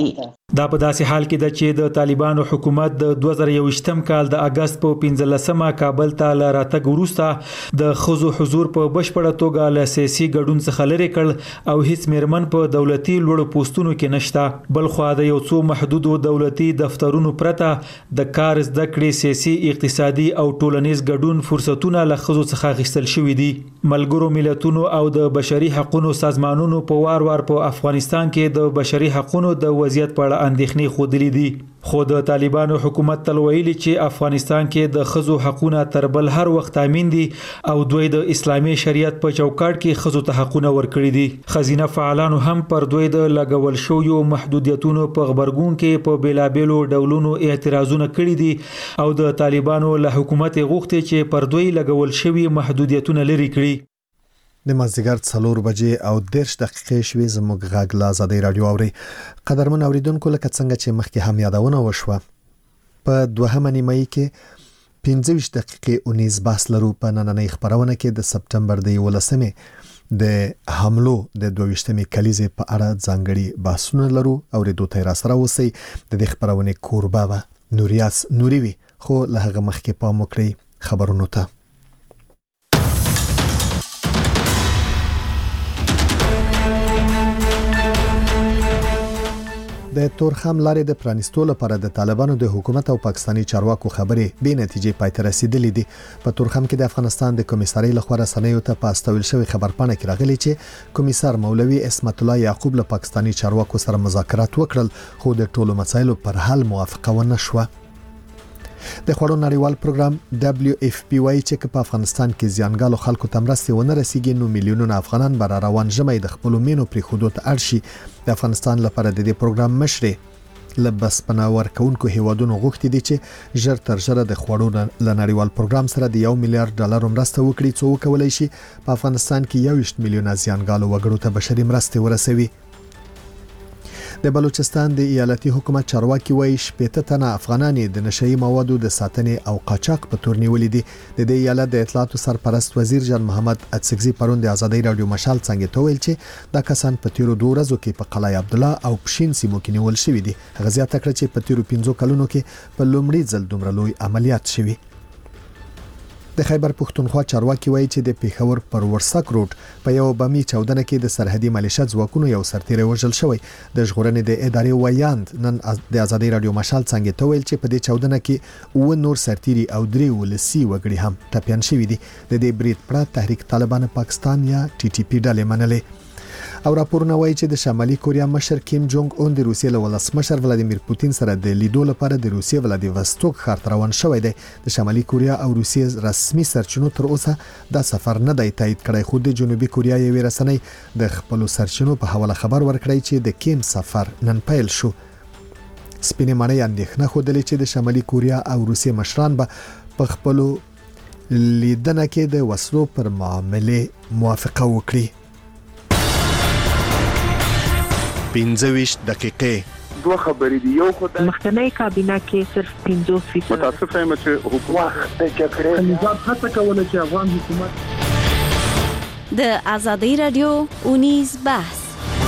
دا په داسې حال کې ده چې د طالبانو حکومت د دوه زره یوویشتم کال د اگست په پنځلسمه کابل ته له راتګ وروسته د ښځو حضور په بشپړه توګه له سیاسي ګډون څخه لرې کړ او هیڅ میرمن په دولتي لوړو پوسټونو کې نشته. بل خو د یو څو محدودو دولتي دفترونو پرته د کار زده کړې، سیاسي، اقتصادي او ټولنیز ګډون فرصتونه له ښځو څخه اخیستل شوي دي. ملګرو ملتونو او د بشري حقوقو سازمانونو په وار وار په افغانستان کې د بشري حقوقو د وضعیت په اړه اندېښنې خوده دي. خو د طالبانو حکومت تل ویلي چې افغانستان کې د ښځو حقوقونه تر بل هر وخت تامین دي او دوی د اسلامي شریعت په چوکاټ کې ښځو ته حقوقونه ورکړي دي. خزینه فعالانو هم پر دوی د لګول شویو محدودیتونو په خبرګون کې په بیلابېلو ډولونو اعتراضونه کړي دي او د طالبانو له حکومت غوښتي چې پر دوی لګول شوی محدودیتونه لري کړي. د مازدیګر څلور بجې او دېرش دقیقې شوې. زموږ غږ له ازادۍ راډیو اوري. قدرمن اوریدونکو، لکه څنګه چې مخکې هم یادونه وشوه، په دوهمه نیمایي کې پنځه ویشت دقیقې اونیز بحث لرو. په نننۍ خبرونه کې د سپټمبر د یولسمې د حملو د دوه ویشتمې کلیزې په اړه ځانګړي بحثونه لرو. اوریدو ته راسره اوسئ. د دې خبرونې کوربه به نوریاس نوري وي، خو له هغه مخکې پام وکړئ خبرونو ته. د تورخم لارې د پرانیستو لپاره د طالبانو د حکومت او پاکستاني چارواکو خبرې بې نتیجې پای ته رسیدلې دي. په تورخم کې د افغانستان د کمیسارۍ لخوا رسنیو ته په استول شوی خبرپاڼه کې راغلي چې کمیسار مولوي اسمت الله یعقوب له پاکستاني چارواکو سره مذاکرات وکړل، خو د ټولو مسایلو پر حل موافقه ونه شوه. د خوړو نړیوال پروګرام دبليو اف پی وايي چې په افغانستان کې زیانګالو خلکو ته مرستې ونه رسیږي، نو میلیونونه افغانان بر روان ژمي د خپل مینو پرې خودو ته اړ شي. د افغانستان لپاره د دې پروګرام مشرې لبس پناور کونکو هیوادونو غوښتي دي چې ژر تر ژره د خوړو نړیوال پروګرام سره د یو میلیارډ ډالر مرسته وکړي، څو وکولای شي په افغانستان کې یوویشت میلیونه زیانګالو وګړو ته بشري مرستې ورسوي. د بلوچستان د ایالتي حکومت چارواکي وایي شپږ تنه افغانان د نشئی موادو د ساتنې او قاچاق په تور نیولې دي. د دې ایالت د اطلاعاتو سرپرست وزیر جان محمد اڅکزي پرون د ازادۍ رادیو مشال څنګه ته ویل چې دا کسان په تیرو دوه ورځو کې په قلعه عبدالله او پښین سیمو کې نیول شوی دي. هغه زیاته کړ چې په تیرو پنځو کلونو کې په لومړي ځل دومره لوی عملیات شوی. د خیبر پښتونخوا چارواکي وایي چې د پیښور پر ورسک روډ په یو بمي چاودنه کې د سرحدي ملیشیا ځواکونو یو سرتیری وژل شوی. د ژغورنې د ادارې ویاند نن د ازادۍ رادیو مشال څنګه ته ویل چې په دې چاودنه کې و نور سرتیری او درې ولسی وګړي هم ټپيان شوی دي. د دې برید پر تحریک طالبان پاکستان یا ټي ټي پی ډلې منلې. او راپورونه وایي چې د شمالي کوریا مشر کیم جونګ اون د روسیې له ولسمشر ولادیمیر پوتین سره د لیدو لپاره د روسیې ولادیوستوک ښار ته روان شوی دی. د شمالي کوریا او روسیې رسمي سرچینو تر اوسه دا سفر نه دی تایید کړی، خو د جنوبي کوریا یوې رسنۍ د خپل سرچینو په حواله خبر ورکړی چې د کیم سفر نن پیل شو. سپینې مړۍ اندېښنه خوده چې د شمالي کوریا او روسیې مشران به په خپل لیدنه کې د وسلو پر معاملې موافقه وکړي. پنځه ویشت دقیقې دوه خبرې دي. یو خدای مخکنی کابینه کې صرف پنځوس فیصد متاسف یم چې حکومت د کړې نظام هڅه کوله چې افغان حکومت د ازادۍ رادیو اونیز بحث.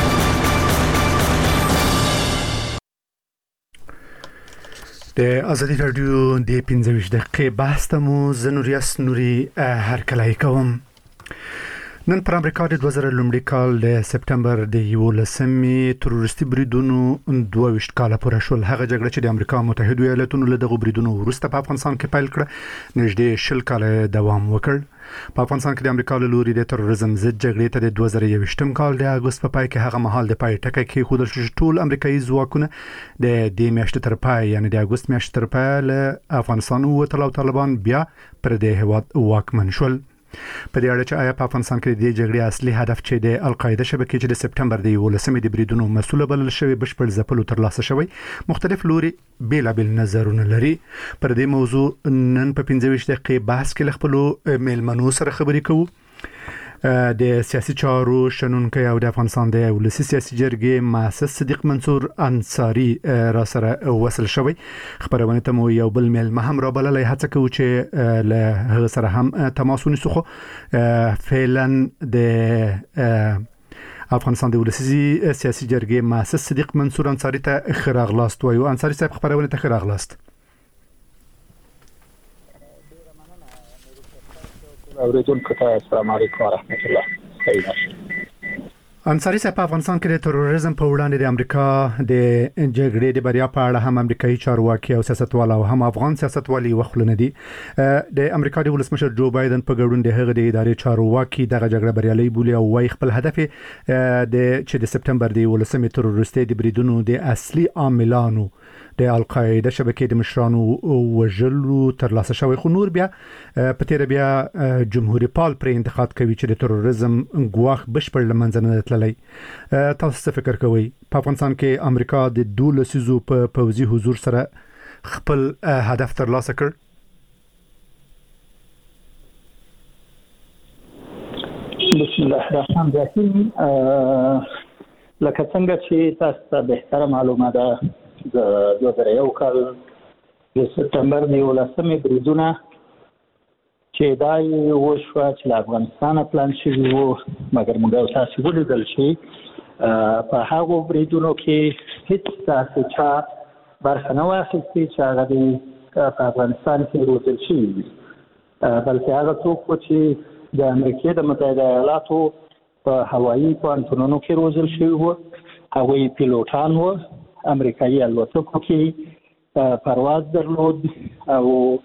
د ازادۍ رادیو د پنځه ویشت دقیقې بحث ته مو زنوریاس نوري هرکلای کوم. نن پر امریکا د دوه زره لومړي کال د سپټمبر د یولسمې تروریستي بریدونو دوه ویشت کاله پوره شول. هغه جګړه چې د امریکا متحده ایالاتونو له دغه بریدونو وروسته په افغانستان کې پیل کړه نږدې شل کاله دوام وکړ. په افغانستان کې د امریکا له لوري د تروریزم ضد جګړې ته د دوه زره یوویشتم کال د اگست په پای کې هغه مهال د پای ټکی کې خودل شو ټول امریکایي ځواکونه د دې میاشتې تر پای یعنی د اگست میاشتې تر پای له افغانستان ووتل او طالبان بیا پر دې هیواد واکمن شول. په دې اړه چې آیا په افغانستان کې د جګړې اصلي هدف چې د القاعده شبکې چې د سپټمبر د یولسمې د بریدونو مسؤل بلل شوی بشپړ ځپلو ترلاسه شوی مختلف لوري بیلابل نظرونه لري. پر دې موضوع نن په پنځه ویشت دقیقې بحث کې خپل میلمنو سره خبرې کوو. د سیاسي چارو شنونکي او د افغانستان د ولسی سیاسي جرګې مؤسس صدیق منصور انصاری را سره وصل شوی. خبرونه ته مو یو بل میلمه هم را بللای هڅه کوي چې له هغه سره هم تماس ونیسو. خو فعلا د افغانستان د ولسي سیاسي جرګې مؤسس صدیق منصور انصاری ته خراغلاست وایو. انصاری صاحب خبرونه ته خراغلاست. اوریدونکو ته السلام علیکم ورحمت الله. انصاری صاحب په افغانستان کې د تروریزم په وړاندې د امریکا د جګړې د بریا په اړه هم امریکایي چارواکي او سیاستوال او هم افغان سیاستوالي وخلونه دي. د امریکا د ولسمشر جو بایدن په ګډون د هغه د ادارې چارواکي دغه جګړه بریالي بولي او وايي خپل هدف د چې د سپټمبر د ولسمې تروریستي د بریدونو د اصلي عاملانو د القاعده شبکې د مشرانو وژلو تر لاسه شوی. خو نور بیا په تیر بیا جمهوریت پال پر انتقاد کوي چې د تروریزم ګواښ بشپړ لمنځه نه تللی. تاسو څه فکر کوئ؟ په افغانستان کې امریکا د دولس سیزو په پوځي حضور سره خپل هدف تر لاسه کړ؟ بسم الله الرحمن الرحیم. لکه څنګه چې تاسو ته بهتره معلومه ده د دوه زره یو کال د سپټمبر د ولسمې بریدونه چې دا وشوه چې له افغانستانه پلان شوي وو، مګر موږ تاسو ولیدل چې په هغو بریدونو کې هیڅ تاسو چا برخه نه واخیستې چې هغه په افغانستان کې روزل شوي وي، بلکې هغه څوک وو چې د امریکې د متحده ایالاتو په هوایي پوهنتونونو کې روزل شوي وو. هغوی پیلوټان وو، امریکایي الوتکو کې پرواز درلود او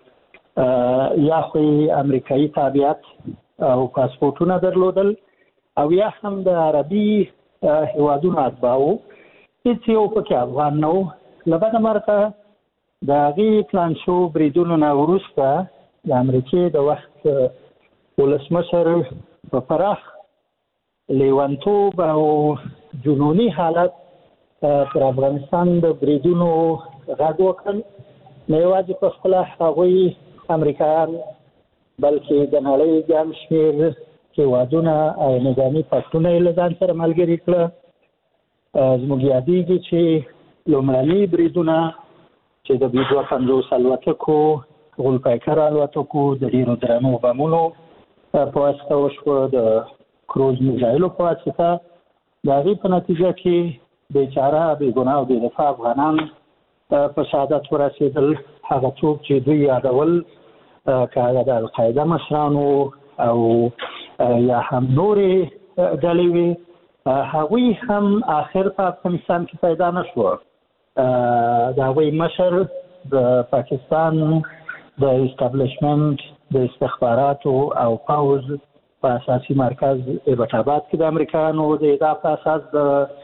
یا خو امریکایي تابعیت او پاسپورتونه درلودل او یا هم د عربي هیوادونو اتباع وو. هیڅ یو پکې افغان نه و. له بده مرغه د هغې پلان شو بریدونو نه وروسته د امریکې د وخت ولسمشر په پراخ لیونتوب او جنوني حالت پر افغانستان د بریدونو غږ وکړ. نه یوازې په خپله هغوی امریکایان بلکې د نړۍ ګڼ شمېر هېوادونه او نظامي پاڅونونه یې له ځان سره ملګري کړه. زموږ یادېږي چې لومړني بریدونه چې د بي دوه پنځوس الوتکو، غولپایکر الوتکو، د ډېرو درنو بمونو په واسطه وشوه، د کروز میزایلو په واسطه. د هغې په نتیجه کې بیچاره بېګناه او بېدفاع افغانان په شهادت ورسېدل. هغه څوک چې دوی یادول که هغه د القاعده مشرانو او یا هم نورې ډلې وي، هغوی هم آخر په افغانستان کې پیدا نه شوه. د هغوی مشر د پاکستان د استابلیشمنت د استخباراتو او پوځ په اساسي مرکز ایبټ آباد کې د امریکایانو د ادعا په اساس د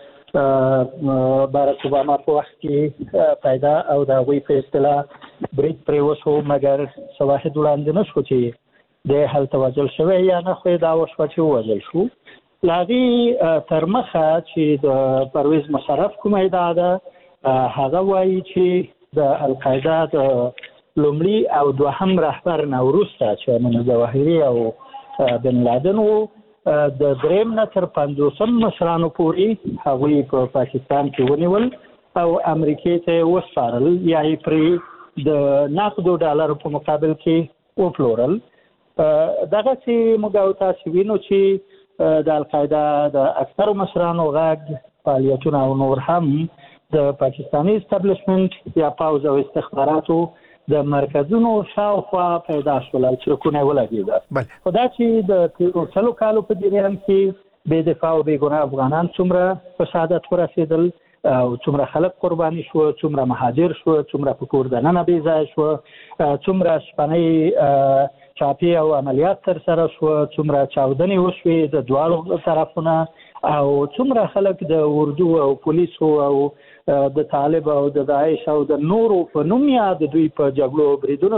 بارک اوباما په وخت کې پیدا او د هغوی په اصطلاح برید پرې وشو، مګر شواهد وړاندې نه شو چې دی هلته وژل شوی یا نه، خو دا وشوه چې ووژل شو. له هغې تر مخه چې د پرویز مشرف کومه ادعا ده، هغه وایي چې د القاعده د لومړي او دوهم رهبر نه وروسته چې ایمن ظواهري او بن لادن و، د دریم نه تر پنځوسم مشرانو پورې هغوی په پاکستان کې ونیول او امریکې ته یې وسپارل یا یې پرې د نقدو ډالرو په مقابل کې وپلورل. دغسې موږ او تاسو وینو چې د القاعده د اکثرو مشرانو غږ، فعالیتونه او نور هم د پاکستاني استابلیشمنت یا پوځ او استخباراتو د مرکزونو شاوخوا پیدا شول، چرکونه ولګېده. خو دا چې د تېرو سلو کالو په جریان کې بې دفاع او بې ګناه افغانان څومره په شهادت ورسېدل او څومره خلک قرباني شو، څومره مهاجر شو، څومره په کور دننه بې ځایه شو، څومره شپنۍ چاپې او عملیات ترسره شو، څومره چاودنې وشوې د دواړو طرفونه، او څومره خلک د اردو او پولیسو او د طالب او د داعش او د نورو په نوم یا د دوی په جګړو بریدونو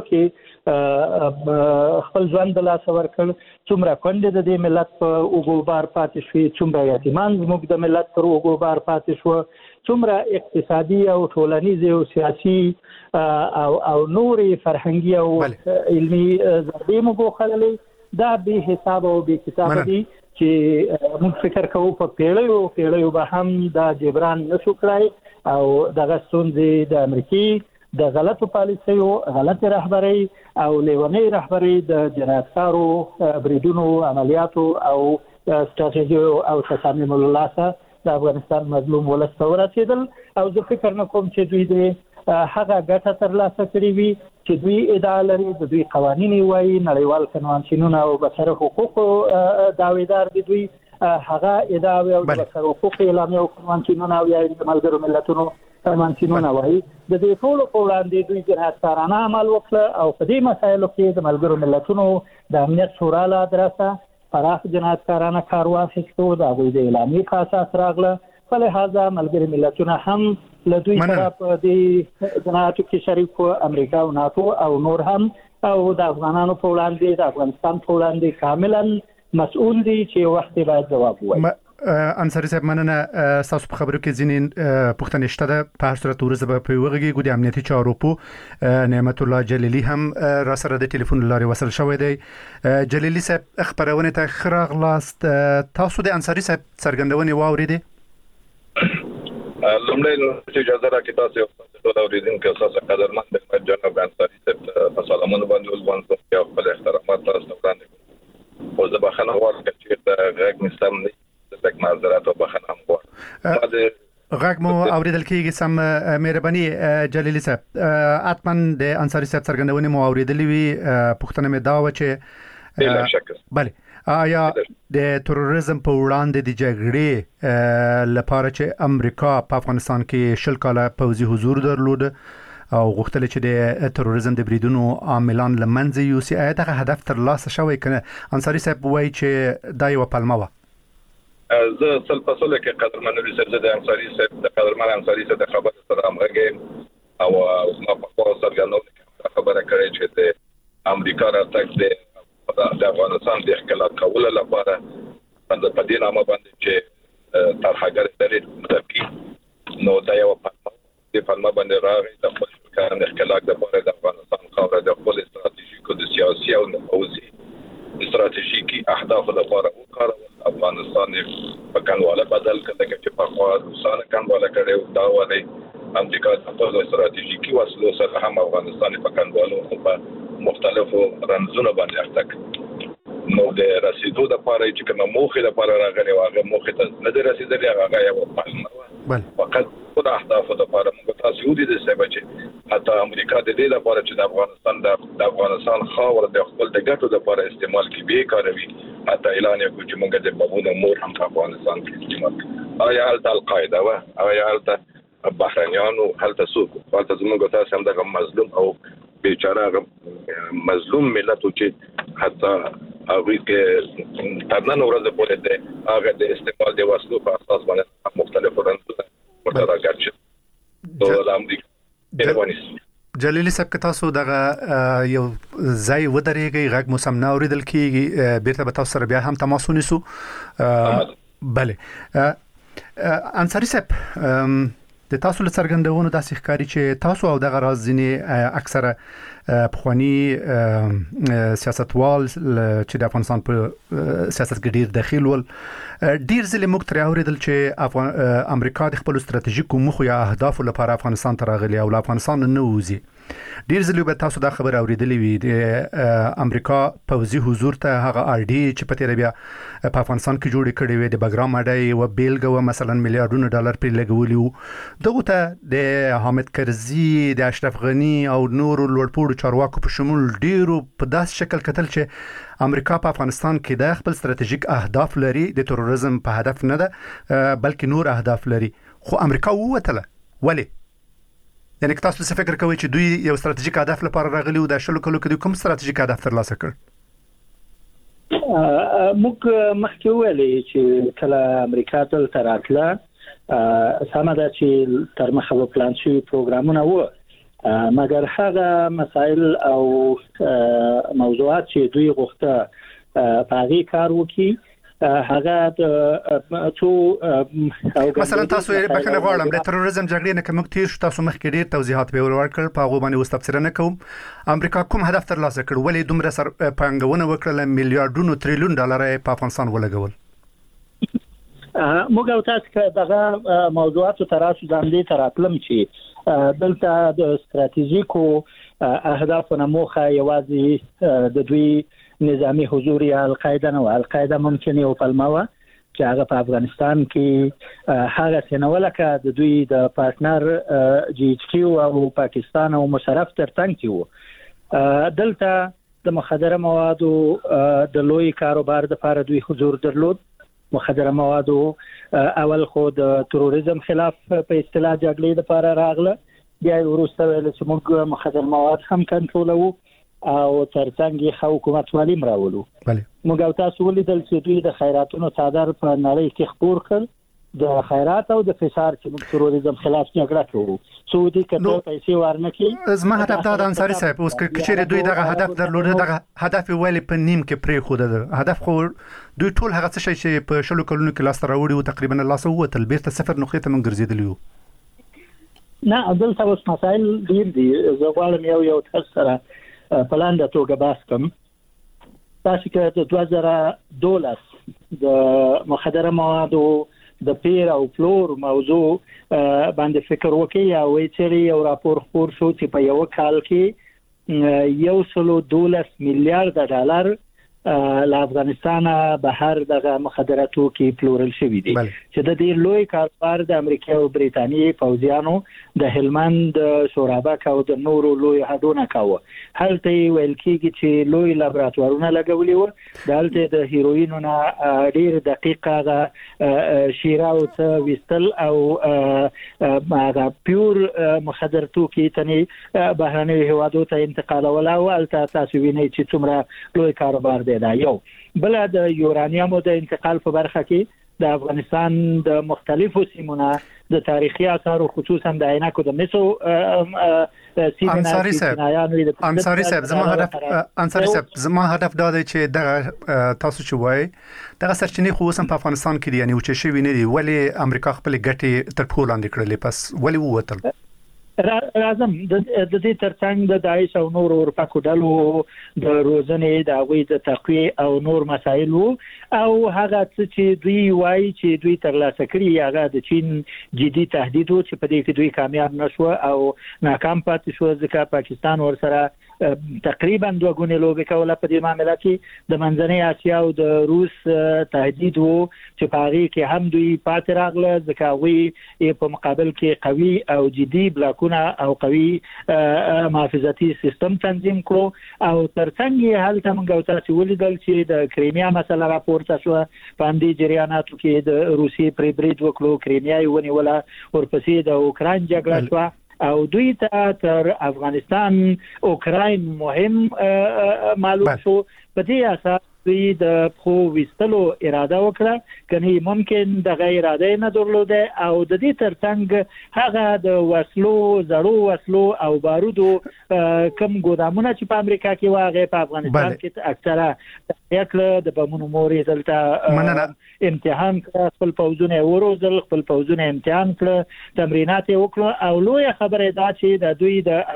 کې خپل ژوند د لاسه ورکړ، څومره کونډې د دې ملت په اوږو بار پاتې شوې، څومره یتیمان زموږ د ملت پر اوږو بار پاتې شوه، څومره اقتصادي او ټولنیزې او سیاسي او او نورې فرهنګي او علمي ضربې موږ وخوړلې. دا بې حسابه او بې کتابه دي چې موږ فکر کوو په پیړیو پیړیو به هم دا جبران نشو کړای او دغه ستونزې د امریکې د غلطو پالیسیو، غلطې رهبرۍ او لیونۍ رهبرۍ د جنایتکارو بریدونو، عملیاتو او ستراتیژي او تصامیم اللاسه د افغانستان مظلوم ولس ته ورسېدل او زه فکر نه کوم چې دوی د هغه ګټه ترلاسه کړې وي چې دوی ادعا لري د دوی قوانین وایي نړیوال کنوانسیونونه او بشر حقوقو دعویدار دي دوی هغه ادعا او د بشر حقوق اعلامیه او کنوانسیونونه او د ملګرو ملتونو کنوانسیونونه وایي د دې ټولو په وړاندې دوی جنایتکارانه عمل وکړ او په دې مسایلو کې د ملګرو ملتونو د امنیت شورا له ادرسه پراخ جنایتکارانه کار واخیستو د هغوی د اعلامیې په اساس راغله په لحاظه ملګري ملتونه هم له دوی سره په دې جنایاتو کې شریک وو امریکا او ناتو او نور هم او د افغانانو په وړاندې د افغانستان په وړاندې کاملا مسؤل دي چې وخت باید جواب ووایي انصاری صاحب مننه تاسو په خبرو کې ځینې پوښتنې شته ده په هر صورت ورزه په وګړي د امنیتي چارو په نعمت الله جلیلی هم را سره د ټلیفون لارې وصل شوی دی جلیلی صاحب خبرونه ته خراغ لاست تاسو د انصاری صاحب څرګندونې واوریدې لومړی چې اجازه راکړئ تاسو یو څه ډول اوریدونکو اساسه قدرمن د جناب انصاری صاحب په سلامونه باندې ولوند او خپل احترامات تاسو ته وړاندې او زه بخښنه غواړم چې دا غږ مستم نه تک معذرت او بخښنه غواړم غږ مو اوریدل کیږي سم مهرباني جلیلی صاحب اتمن د انصاری صاحب څرګندونه مو اوریدلې وی پښتنه مې دا و چې بلا شک بله آیا د تروریزم په وړاندې د جګړې لپاره چې امریکا په افغانستان کې شل کاله پوځي حضور درلود او غوښتل چې د تروریزم د بریدونو عاملان لمنځه یوسي آیا دغه هدف ترلاسه شوی کنه انصاری صاحب وایي چې دا یو پلمه و زه سل فصله کې قدرمن نوري صاحب د انصاری صاحب د قدرمن انصاری صاحب د خبرو سره همغږي او ما په خپل سرګندونه خبره کړې چې د امریکا راتګ د د افغانستان د اختلاف کول لپاره د پدې نامه باندې چې طرحګر لري متفقي نو دا یو په فلمه باندې راغی د خپل کار د اختلاف لپاره د افغانستان خاوره د خپل استراتیژیکو د سیاسي او پوځي استراتیژیکي اهداف لپاره وکړ افغانستان په کنواله بدل کړي چې په خوا روسانه کنواله کړي دا وایي امریکا د خپل استراتیژیکي وسلو سره هم افغانستان په کنوالو په مختلفو رمزونو باندې اخته نو د رسیدو د لپاره چې کومه موخه لپاره راغلی واغه موخه ته نه رسیدلې هغه یو پلمه فقط خود اهداف د لپاره موږ تاسو یو دي د سبب چې حتی امریکا د دې لپاره چې د افغانستان د افغانستان خاور د خپل د ګټو لپاره استعمال کې به کاروي حتی اعلان یې کوي چې موږ د بابونه مور هم په افغانستان کې استعمال کوو آیا هلته القاعده و آیا هلته بحرانيانو هلته سوق هلته زموږ تاسو هم د مظلوم او بیچاره مظلوم ملت چې حتی هغه کې ترنن ورځ پورې د هغه د استعمال د وسلو په اساس باندې مختلف رنځونه متراکم شي د امریکا جلیلی صاحب که تاسو دغه یو ځای ودرېږئ غږ مو سم نه اوریدل کیږي بیرته به تاسو سره بیا هم تماس ونیسو بله انصاری صاحب د تاسو له څرګندونو داسې ښکاري چې تاسو او دغه راز ځینې اکثره پخوانی سیاستوال چې د افغانستان په سیاست کې ډیر دخیل ول ډیر ځله موږ تر اوریدل چې امریکا د خپل ستراتیژیکو موخو یا اهدافو لپاره افغانستان ته راغلی او افغانستان نه وځي ډیر ځله به تاسو دا خبر اوریدلې وي د امریکا پوځي حضور ته هغه ار ډي چې په تیر بیا په افغانستان کې جوړ کړي وي د بګرام اډای او بیلګه مثلا میلیارډونو ډالر پر لګولي وو دغه ته د حامد کرزي د اشرف غنی او نور لوړپوړو چارواکو په شمول ډیرو په داس شکل کتل چې امریکا په افغانستان کې د خپل ستراتیژیک اهداف لري د تروریزم په هدف نه ده بلکې نور اهداف لري خو امریکا ووتله ولی یعنی تاسو څه فکر کوئ چې دوی یو ستراتیژیک هدف لپاره راغلي او د شلو کلو کې کوم ستراتیژیک هدف ترلاسه کړ موږ مخکې ویلې چې کله امریکا ته تراتله سمه ده چې تر مخه پلان شوي پروګرامونه وو مګر هغه مسائل او موضوعات چې دوی غوښته په هغه کار وکړي هغه تو مثلا تاسو بخنه غواړم د تروریزم جګړې نه کوم تیر شو تاسو مخکې ډیر توضیحات به ورکړل په هغه باندې وستفسر نه کوم امریکا کوم هدف ترلاسه کړ ولې دومره سر پنګونه وکړل میلیارډونو تریلیون ډالر په افغانستان ولګول موږ او تاسو دغه موضوعات تراسو ځاندې تراتلم چې دلته د ستراتیژیکو اهدافو نه موخه یوازې د دوی نظامی حضور یا القاعده نه، القاعده ممکن یو پلمه و چې هغه په افغانستان کې هغه څنګه لکه د دوی د پارتنر جی ایچ کیو او پاکستان او مشرف ترڅنګ کې وو. دلته د مخدره موادو د لوی کاروبار د لپاره دوی حضور درلود. مخدره موادو اول خو د تروریزم خلاف په اصطلاح جګړې لپاره راغله، بیا وروسته ویل چې موږ مخدره مواد هم کنټرولوو او ترڅنګ یې حکومت والی مراولو. بله موږ او تاسو ولیدل چې دوی د خیراتونو څادر په نړۍ کې خپور کړ، د خیرات او د فشار چې موږ تروریزم خلاف جګړه کوو. سعودي کته پیسې ورنکې. زما هدف دا د انصاری صاحب اوس کې چې دوی دغه هدف درلود، دغه هدف ویل په نیم کې پرې خو ده. هدف خو دوی ټول هغه څه چې په شلو کلونو کې لاس راوړي او تقریبا لاس ووتل بیرته صفر نقطې ته من ګرځیدلی وو. نه دلته اوس مسائل ډیر دي. زه غواړم یو یو تاسو سره په لاندې توګه بحث کوم. تاسو کې د دوه زره دولس د مخدره موادو د پیر او فلور موضوع باندې فکر وکړئ او چې یو راپور خپور شو چې په یو کال کې یو سلو دولس میلیارډ ډالر له افغانستان بهر دغه مخدره توکي پلورل شوی دي چې د دې لوی کاروبار د امریکا او بریتانیې فوجیانو د هلمند شورابک او د نورو لوی هډونه کاوه. هلته ویل کېږي چې لوی لابراتوارونه لګولي وو، دلته د هیروینو نه ډیر دقیقه شیره او وستل او هغه پیور مخدر توکي تني بهرنی هوادو ته انتقالول او الته تاسو وینئ چې څومره لوی کاروبار دی. دا یو بل د یورانیوم د انتقال په برخه کې د افغانستان د مختلفو سیمونو د تاریخي آثار خصوصا د عینکو د مسو انصاری صاحب انصاری صاحب زما هدف انصاری صاحب زما هدف دا دی چې د تاسو چې وای دغه سرچینې خو اوس په افغانستان کې دي، یعنی چې شي ویني دي ولی امریکا خپل ګټې تر پښو لاندې کړلې، پس ولی ووتل. راځم د دې ترڅنګ د داعش او نور اورپاکو ډلو د روزنې د هغوی د تقویه او نور مسایل او هغه چې دوی وایي چې دوی ترلاسه کړي هغه د چین جدي تهدید و چې په دې کې دوی کامیاب نشو او ناکام پاتې شو ځکه پاکستان ورسره تقریبا دوه ګونې لوبې کوله په دې معاملې کې. د منځنۍ اسیا او د روس تهدید وو چې په هغه کې هم دوی پاتې راغله ځکه هغوی په مقابل کې قوي او جدي بلاکونه او قوي محافظتي سیستم تنظیم کړو او ترڅنګ هلته موږ تاسو ولیدل چې د کریمیا مسله راپورته شو. په همدې جریاناتو کې د روسي پرې برید وکړو، کریمیا یې ونیوله، ورپسې د اوکراین جګړه شوه او دوی ته تر افغانستان اوکراین مهم معلوم شو. په دې اساس دوی د خو وستلو اراده وکړه، کني ممکن د غیر اراده نه درلوده او د دې ترڅنګ هغه د وسلو زړو وسلو او بارودو کم ګودامونه چې په امریکا کې واغې په افغانستان کې اکثره یکله د بمونو موري دلته امتحان کړ، خپل فوجونه وروزل، خپل فوجونه امتحان کړ، تمرینات وکړو او لوی خبره دا چې د دوی د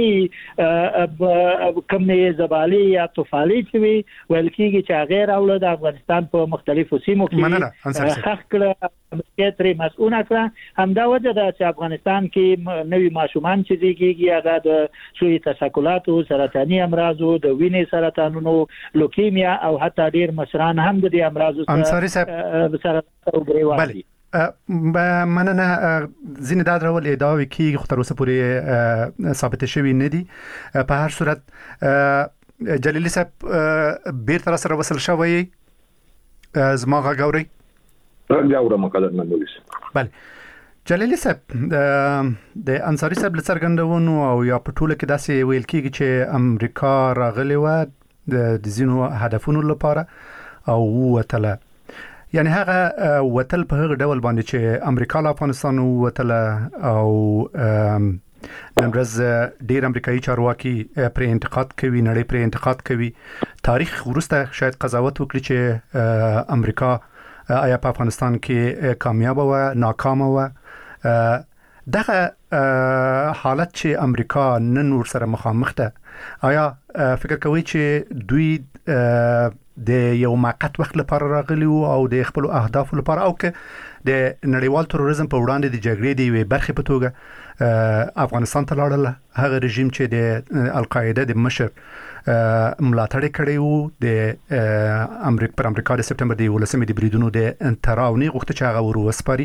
اټومي کم نه زبالي یا طفالي چې ویل کېږي چې غیر اولاد افغانستان په مختلفو سیمو کې حق کړه، امریکا ترې مسؤونه کړه. همدا وجه ده چې افغانستان کې نوي ماشومان چې زیږیږي هغه د سوی تشکلاتو، سرطاني امراضو، د وینې سرطانونو، لوکیمیا او حتی ډیر مشران هم د دې امراضو سره ګریوان دي. مننه. ځینې دا ډول ادعاوې کېږي خو تر اوسه پورې ثابت شوي نه دي. په هر صورت جلیلی صاحب بیرته سره وصل شوی زما غږ اورئ؟ غږ مقدر منوس. بله جلیلی صاحب د انصاری صاحب له څرګندونو او یا په ټوله کې داسې ویل کېږي چې امریکا راغلی وه د ځینو هدفونو لپاره او ووتله، یعنی هغه وتل په هغه ډول باندې چې امریکا له افغانستان ووتله او نن ورځ ډیر امریکایي چارواکي پر انتقاد کوي، نړۍ پر انتقاد کوي. تاریخ ورسته شاید قضاوت وکړي چې امریکا آیا په افغانستان کې کامیاب و ناکام و. دغه حالت چې امریکا نن ور سره مخامخ ده، آیا فکر کوي چې دوی د یو موقت وخت لپاره راغلي او د خپل اهداف لپاره او که د نړیوال تروریزم په وړاندې د جګړې دی وی برخه په توګه افغانستان ته لاړل. هغه رژیم چې د القاعده د مشر ملاتړ کړی وو د امریکا پر امریکا د سپتمبر د ولسمې د بریدونو د انتراونی غوښته چې هغه ور وسپاري.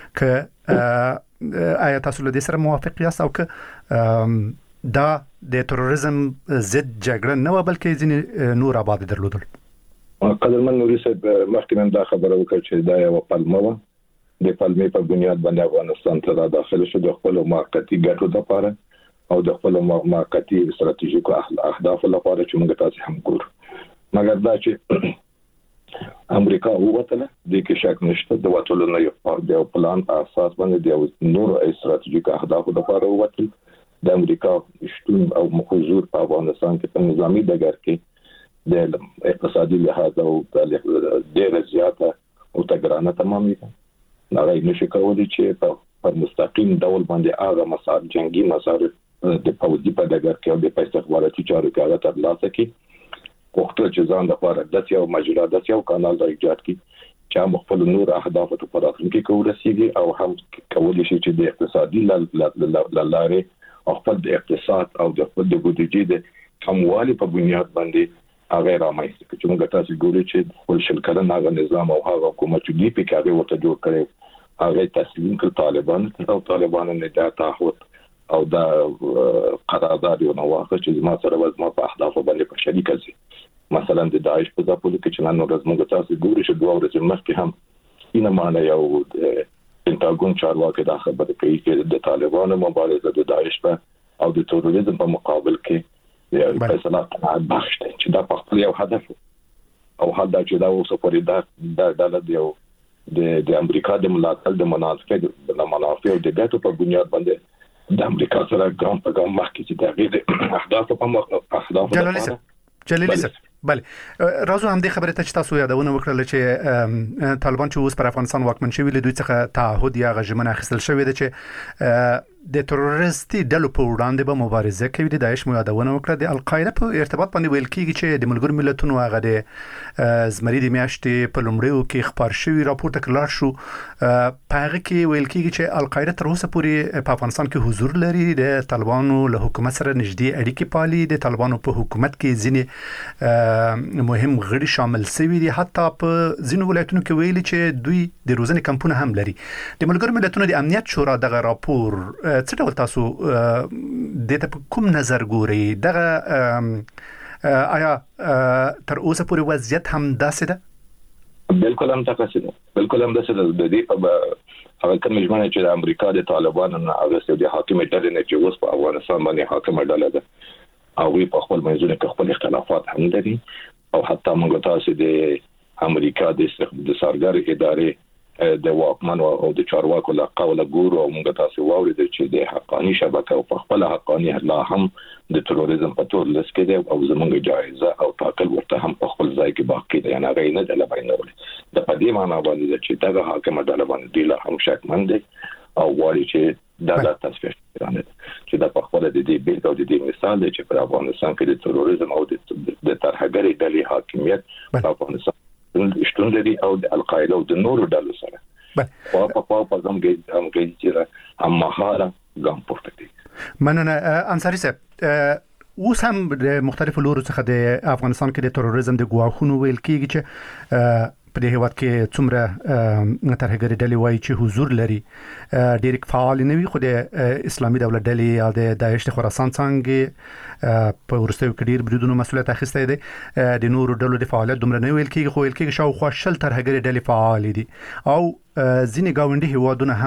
ک آیا تاسو له دې سره موافق یاست او ک دا د تروریزم ضد جګړه نه و بلکې ځینې نور آباد درلودل؟ قدرمن نوري صاحب مخکې من دا خبره وکړه چې دا یو پلمه و د پلمې په بنیاد باندې افغانستان ته داخله شو د خپل موقتی ګټو لپاره او د خپل موقتی ستراتیژیکو اهداف لپاره چې موږ تاسو هم ګورو. مګر دا چې امریکا ووتله د کې شک نشته د وټولو نه یو د پلان په اساس باندې د نور ستراتیژیکو اهداف لپاره ووتل. د امریکا شتون او حضور په افغانستان کې په نظامی ډګر کې د اقتصادي لحاظ او د ډېر زیاته او تګرانه تمامي نه نشي کولای چې په مستقیم ډول باندې هغه مسار جنگي مسار د پوځي په ډګر کې او د استخباراتي چارو کې هغه ترلاسه کړي. کوښښ چې ځان لپاره د یو مجرا د یو کانال د ایجاد کړي چې هم خپل نور اهداف ته په راتلونکي کې ورسیږي او هم کولای شي چې د اقتصادي لارې او خپل د اقتصاد او د خپل د بودیجې د کموالي په بنیاد باندې هغه رامنځته کړي. چې موږ تاسو ګورو چې خپل شلکرن هغه نظام او هغه حکومت چې دی په کې ورته جوړ کړي هغه تسلیم کړ طالبان او طالبان نه دا تعهد او دا قرارداد یو نو واخه چې ما سره وځم په اهداف باندې په شریک شي. مثلا د داعش په ځپلو کې چې نن ورځ موږ تاسو ګورو چې دوه ورځې مخکې هم اینه معنی یو پینټاګون چارواکي دا خبره کوي چې د طالبانو مبارزه د داعش په او د تروریزم په مقابل کې یو فیصله قناعت بخش دی چې دا په خپل یو هدف او حدا چې دا اوسه پرې دا د د یو د د امریکا د ملاتړ د منافع د منافع او د ګټو په بنیاد باندې د امریکا سره ګام په ګام مخکې چې دا غیر اهداف په مخ اهداف جلالی جلالی سر بله راځو هم دې خبره ته چې تاسو یادونه وکړل چې طالبان چې اوس پر افغانستان واکمن شوي له دوی څخه تعهد یا غژمنه اخیستل شوې ده چې د تروریستي ډلو په وړاندې به مبارزه کوي. د داعش مو یادونه وکړه. د القاعده په ارتباط باندې ویل کیږي چې د ملګرو ملتونو هغه د زمری د میاشتې په لومړیو کې خبر شوی راپور تکرار شو. په هغه کې ویل کیږي چې القاعده تر اوسه پورې په افغانستان کې حضور لري. د طالبانو له حکومت سره نږدې اړیکې پالي. د طالبانو په حکومت کې ځینې مهم غړي شامل شوي دي. حتی په ځینو ولایتونو کې ویلي چې دوی د روزنې کمپونه هم لري. د ملګرو ملتونو د امنیت شورا دغه راپور څه ډول تاسو د ته کوم نظر ګوري؟ دغه آیا تر اوسه پورې وضعیت هم داسې ده؟ بالکل هم تاسو ده بالکل هم داسې ده. د دې په هغه کوم ژمنه چې د امریکا د طالبانو نه هغه سیدي حاکم ډلې نه چې اوس په افغانستان باندې حاکم ډله ده او وی په خپل منځونو کې خپل اختلافات هم لري او حتی موږ تاسو د امریکا د سرګر ادارې د واکمن او د چارواکو له قوله ګورو او موږ تاسو واورید چې د حقاني شبکه او په خپل حقاني لا هم د تروریزم په تور لس کې دی او زموږ جایزه او تاکل ورته هم په خپل ځای کې باقی دی. نه غي نه د لباینول د پدې معنا باندې چې دا حاکم ډله باندې دی لا هم شکمن دی او وایي چې دا د تصفیه رانه چې دا په خپل د دې بیل او د دې مثال دی چې په افغانستان کې د تروریزم او د ترهګرۍ ډلې حاکمیت په افغانستان شتون لري او د القاعده او د نورو ډلو سره په په په په کوم کې هم کې چې هم مهاره ګام پورته دي. مننه انصاری صاحب. اوس هم د مختلفو لورو څخه د افغانستان کې د تروریزم د ګواښونو ویل کیږي چې په دې هیواد کې څومره ترهګري ډلې وایي چې حضور لري. ډېر فعال نه وي خو د اسلامي دولت ډلې یا د داعش د خراسان څنګه په ورستیو کې ډېر بریدونو مسؤلیت اخیستی دی. د نورو ډلو د فعالیت دومره نه ویل کېږي خو ویل کېږي شاوخوا شل ترهګري ډلې فعال دي او ځینې ګاونډي هیوادونه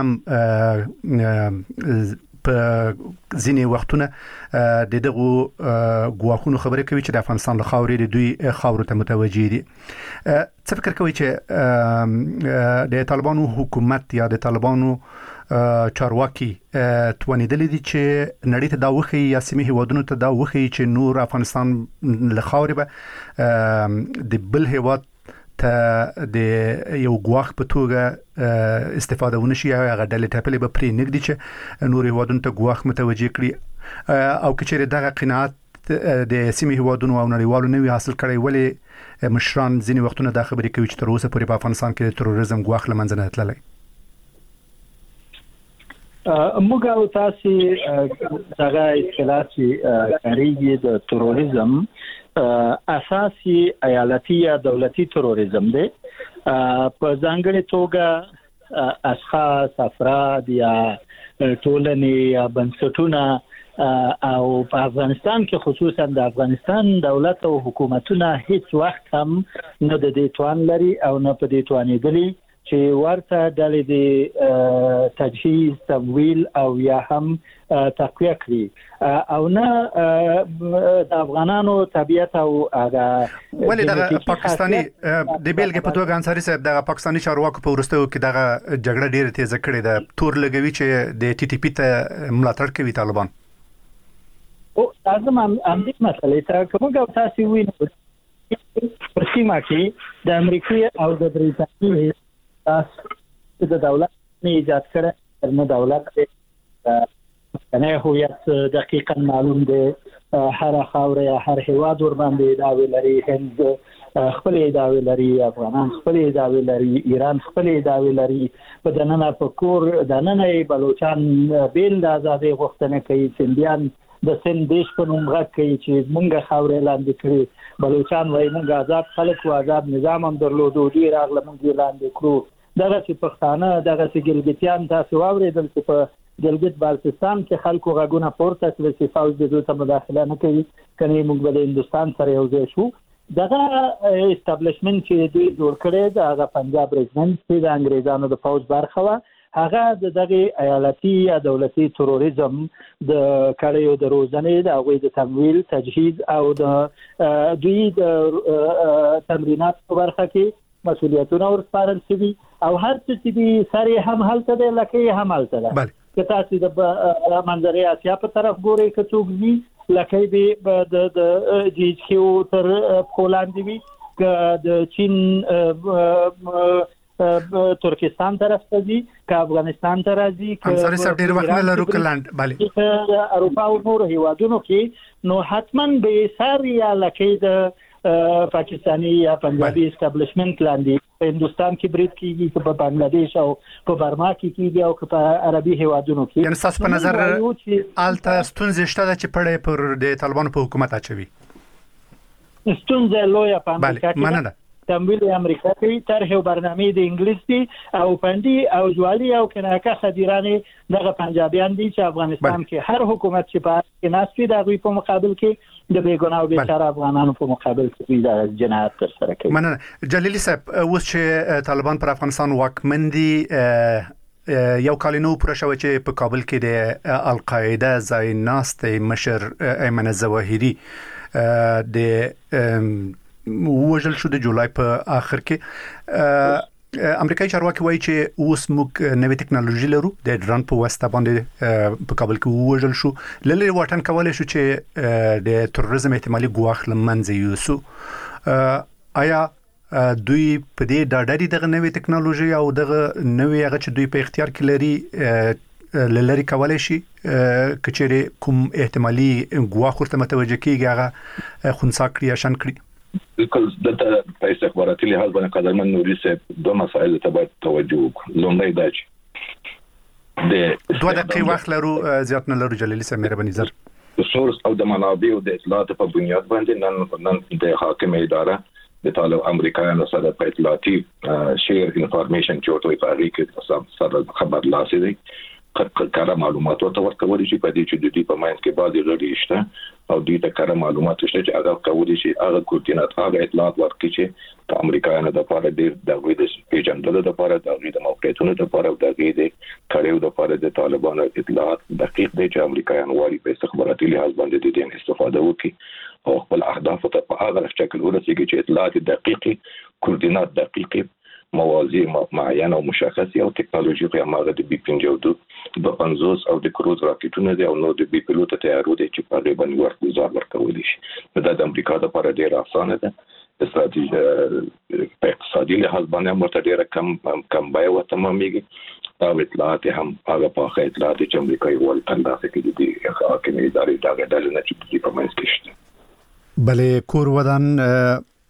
هم په ځینې وختونه د دغه ګواښونو خبرې کوي چې د افغانستان له خاورې د دوی خاورو ته متوجي دي. څه فکر کوي چې د طالبانو حکومت یا د طالبانو چارواکي توانیدلې دي چې نړۍ ته دا وخی یا سیمه هیوادونو ته دا وخی چې نور افغانستان له خاورې به د بل هیواد ته د یو ګواښ په توګه استفاده ونشي یا هغه ډلې ټاپلې به پرې نږدې چې نور هیوادونو ته ګواښ متوجه کړي او که چېرې دغه قناعت د سیمې هیوادونو او نړیوالو نوي حاصل کړی ولې مشران ځینې وختونه دا خبرې کوي چې تر اوسه پورې په افغانستان کې د تروریزم ګواښ له منځه نه تللی؟ موږ او تاسو دغه اصطلاح چې کاریږي د تروریزم اساسي ایالتي یا دولتي تروریزم دی په ځانګړي توګه اشخاص افراد یا ټولنې یا بنسټونه او په افغانستان کې خصوصا د افغانستان دولت او حکومتونه هیڅ وخت هم نه د دې توان لري او نه په دې توانېدلي چې ورته ډلې د تجهیز تمویل او یا هم تقویه کړي او نه د افغانانو طبيعت او هغه ولې د پاکستاني د بیلګې په توګه انصاري صاحب د پاکستاني چارواکو په ورستو کې دغه جګړه ډیره تیز کړې ده تور لګوي چې د ټي ټي پی ته ملاتړ کوي طالبان او لازم هم دې مسلې ته کومه تاسو وینئ په سیمه کې د امریکا او د بریټانیا چې د دولت نه ایجاد کړه نه دولت نه هویت دقیقاً معلوم دی هر خاور یا هر هیواد ور باندې دا ویلري هند خپل ادعاوی لري افغانان خپل ادعاوی لري ایران خپل ادعاوی لري په دننه په کور دننه بلوچستان بیل د ازادي غوښتنه کوي سندیان د سند دیش په نوم غږ کوي چې مونږه خاورې لاندې کړی بلوچستان وایي مونږ آزاد خلک او آزاد نظام هم درلودو ډیر راغله مونږ لاندې کړو دغه چې پښتانه دغه چې ګلګتیان تاسو واورېدل چې په ګلګت بالتستان کې خلکو غږونه پورته کړل چې فوج د دوی ته مداخله نه کوي کني موږ د هندستان سره یو ځای شو دغه اسټابلیشمنت چې دوی جوړ کړی دا هغه پنجاب ریجمنټ چې د انګریزانو د فوج برخه و هغه دغه ایالتي یا دولتي تروریزم د کړیو د روزنې د هغوی د تمویل تجهیز او د دوی د تمرینات په برخه کې مسؤلیتونه ورسپارل شوي او هر څه چې دي سره هم هلته دی لکه هم هلته ده که تاسو د منځري اسیا په طرف ګورئ که څوک وي لکه به د جی کیو تر پولند وي که د چین ترکستان طرف ته دي که افغانستان ته راځي که انصاري صاحب ډیر وخت نه لرو کلاند bale اروپا او نور هیوادونو کې نو حتما به ساري لکه د پاکستانی یا پنجابی اسټابلیشمنت لاندې په هندستان کې برید کیږي که په بنگلاديش او په برما کې کیږي او که په عربي هیوادونو کې یعنی تاسو په نظر آلته ستونزې شته چې پړې پر د طالبانو په حکومت اچوي ستونزې لویه په امریکا کې مننه تمویل امریکا کوي طرح او برنامه د انګلیس دي او پندي او جوالي او کناکه خديرانه دغه پنجابیان دي چې افغانستان کې هر حکومت چې په کې ناسي د غوي په مقابل کې د بیګناه او بیچاره افغانانو په مقابل کې د جنایت تر سره کوي مننه جلیلی صاحب اوس چې طالبان پر افغانستان واکمن دي یو کالینو پر شوی چې په کابل کې د القاعده ځای ناست مشر ایمن الظواهری د وژل شو د جولای په اخر کې امریکایي چارواکي وایي چې اوس موږ نوې ټکنالوژي لرو د ډرون په واسطه باندې په کابل کې وژل شو للی واټن کولای شو چې د تروریزم احتمالي ګواښ لمنځه یوسو آیا دوی په دې ډاډري دغه نوې ټکنالوژي او دغه نوې هغه چې دوی په اختیار کې لري لری کولای شي کچېره کوم احتمالي ګواښ ورته متوجه کیږي هغه خنثی کړی یا شن کړی بالکل دته په استخباراتي لحاظ باندې قدرمن نوري صاحب دوه مسایل ته باید توجه وکړو لومړی دا چې د دوه دقیقې وخت لرو زیات نه لرو جلیلی صاحب مهرباني زر سورس او د منابع او د اطلاعات په بنیاد باندې نن نن د حاکم اداره د طالب امریکایانو سره په اطلاعاتي شیر انفارمیشن چورتوي په اړه کې سره خبر لاسي دي کار معلومات او ورکول شي په دې چې د دې په ماین کې بعضي غړي شته او دې ته کار معلومات شته چې هغه کولی شي هغه کوردینات هغه اطلاعات ورکړي چې په امریکایانو د لپاره د دغه د پیژندلو لپاره د غوډه موقعیتونو لپاره د غوډه کړیو لپاره د طالبانو اطلاعات دقیق دي چې امریکایان وايي په استخباراتي لحاظ باندې د دې استفاده وکړي او خپل اهداف ته په هغه شکل ورسیږي چې اطلاعات دقیقي کوردینات دقیقي موازی معین او مشخصه او ټکنالوژي په اماغه د بي پنځه د پنځوس او د کروز راکټونو دی او نو د بي پيلوت تیارو دی چې په غیبن ورکو ځار ورکول شي دا د امریکا لپاره ډیر اسانه ده استراتیژي په اقتصادي لحاظ باندې مرته ډیر کم کم بای او تمامېږي او اطلاعات هم هغه په اطلاعات چې امریکایي ول اندازه کې دي هغه کې ادارې دا غډل نه چې په منځ کې شته بلې کور ودان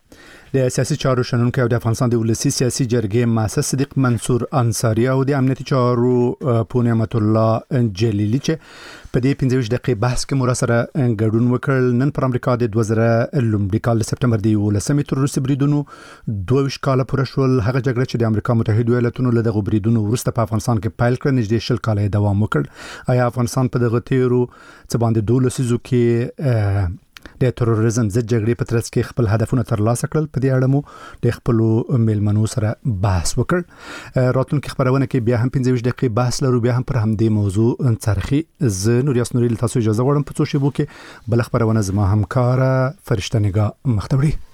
د سیاسي چارو شنونکو او د افغانستان د ولسی سیاسي جرګې مؤسس صدیق منصور انصاری او د امنیتي چارو پون نعمت الله جلیلی چې په دې پنځه دقیقې بحث کې مو سره ګډون وکړ. نن پر امریکا د دوه زره لومړي کال د سپټمبر د یولسمې تر روسي بریدونو دوه ویشت کاله پوره شول. هغه جګړه چې د امریکا متحده ایالاتونو له دغه بریدونو وروسته په افغانستان کې پیل کړ نږدې شل کاله دوام وکړ. آیا افغانستان په دغه تیرو څه باندې دوه لسیزو کې د تروریزم ضد جګړې په ترڅ کې خپل هدفونه ترلاسه کړل؟ په دې اړه مو د خپل میلمنو سره بحث وکړ. راتلونکي خبرونه کې بیا هم پنځه دقیقې بحث لرو، بیا هم پر همدې موضوع څرخي. زه نوریاس نوري له تاسو اجازه غواړم په څو شیبو کې بل خبرونه زما همکار فرشته نگاه مختبري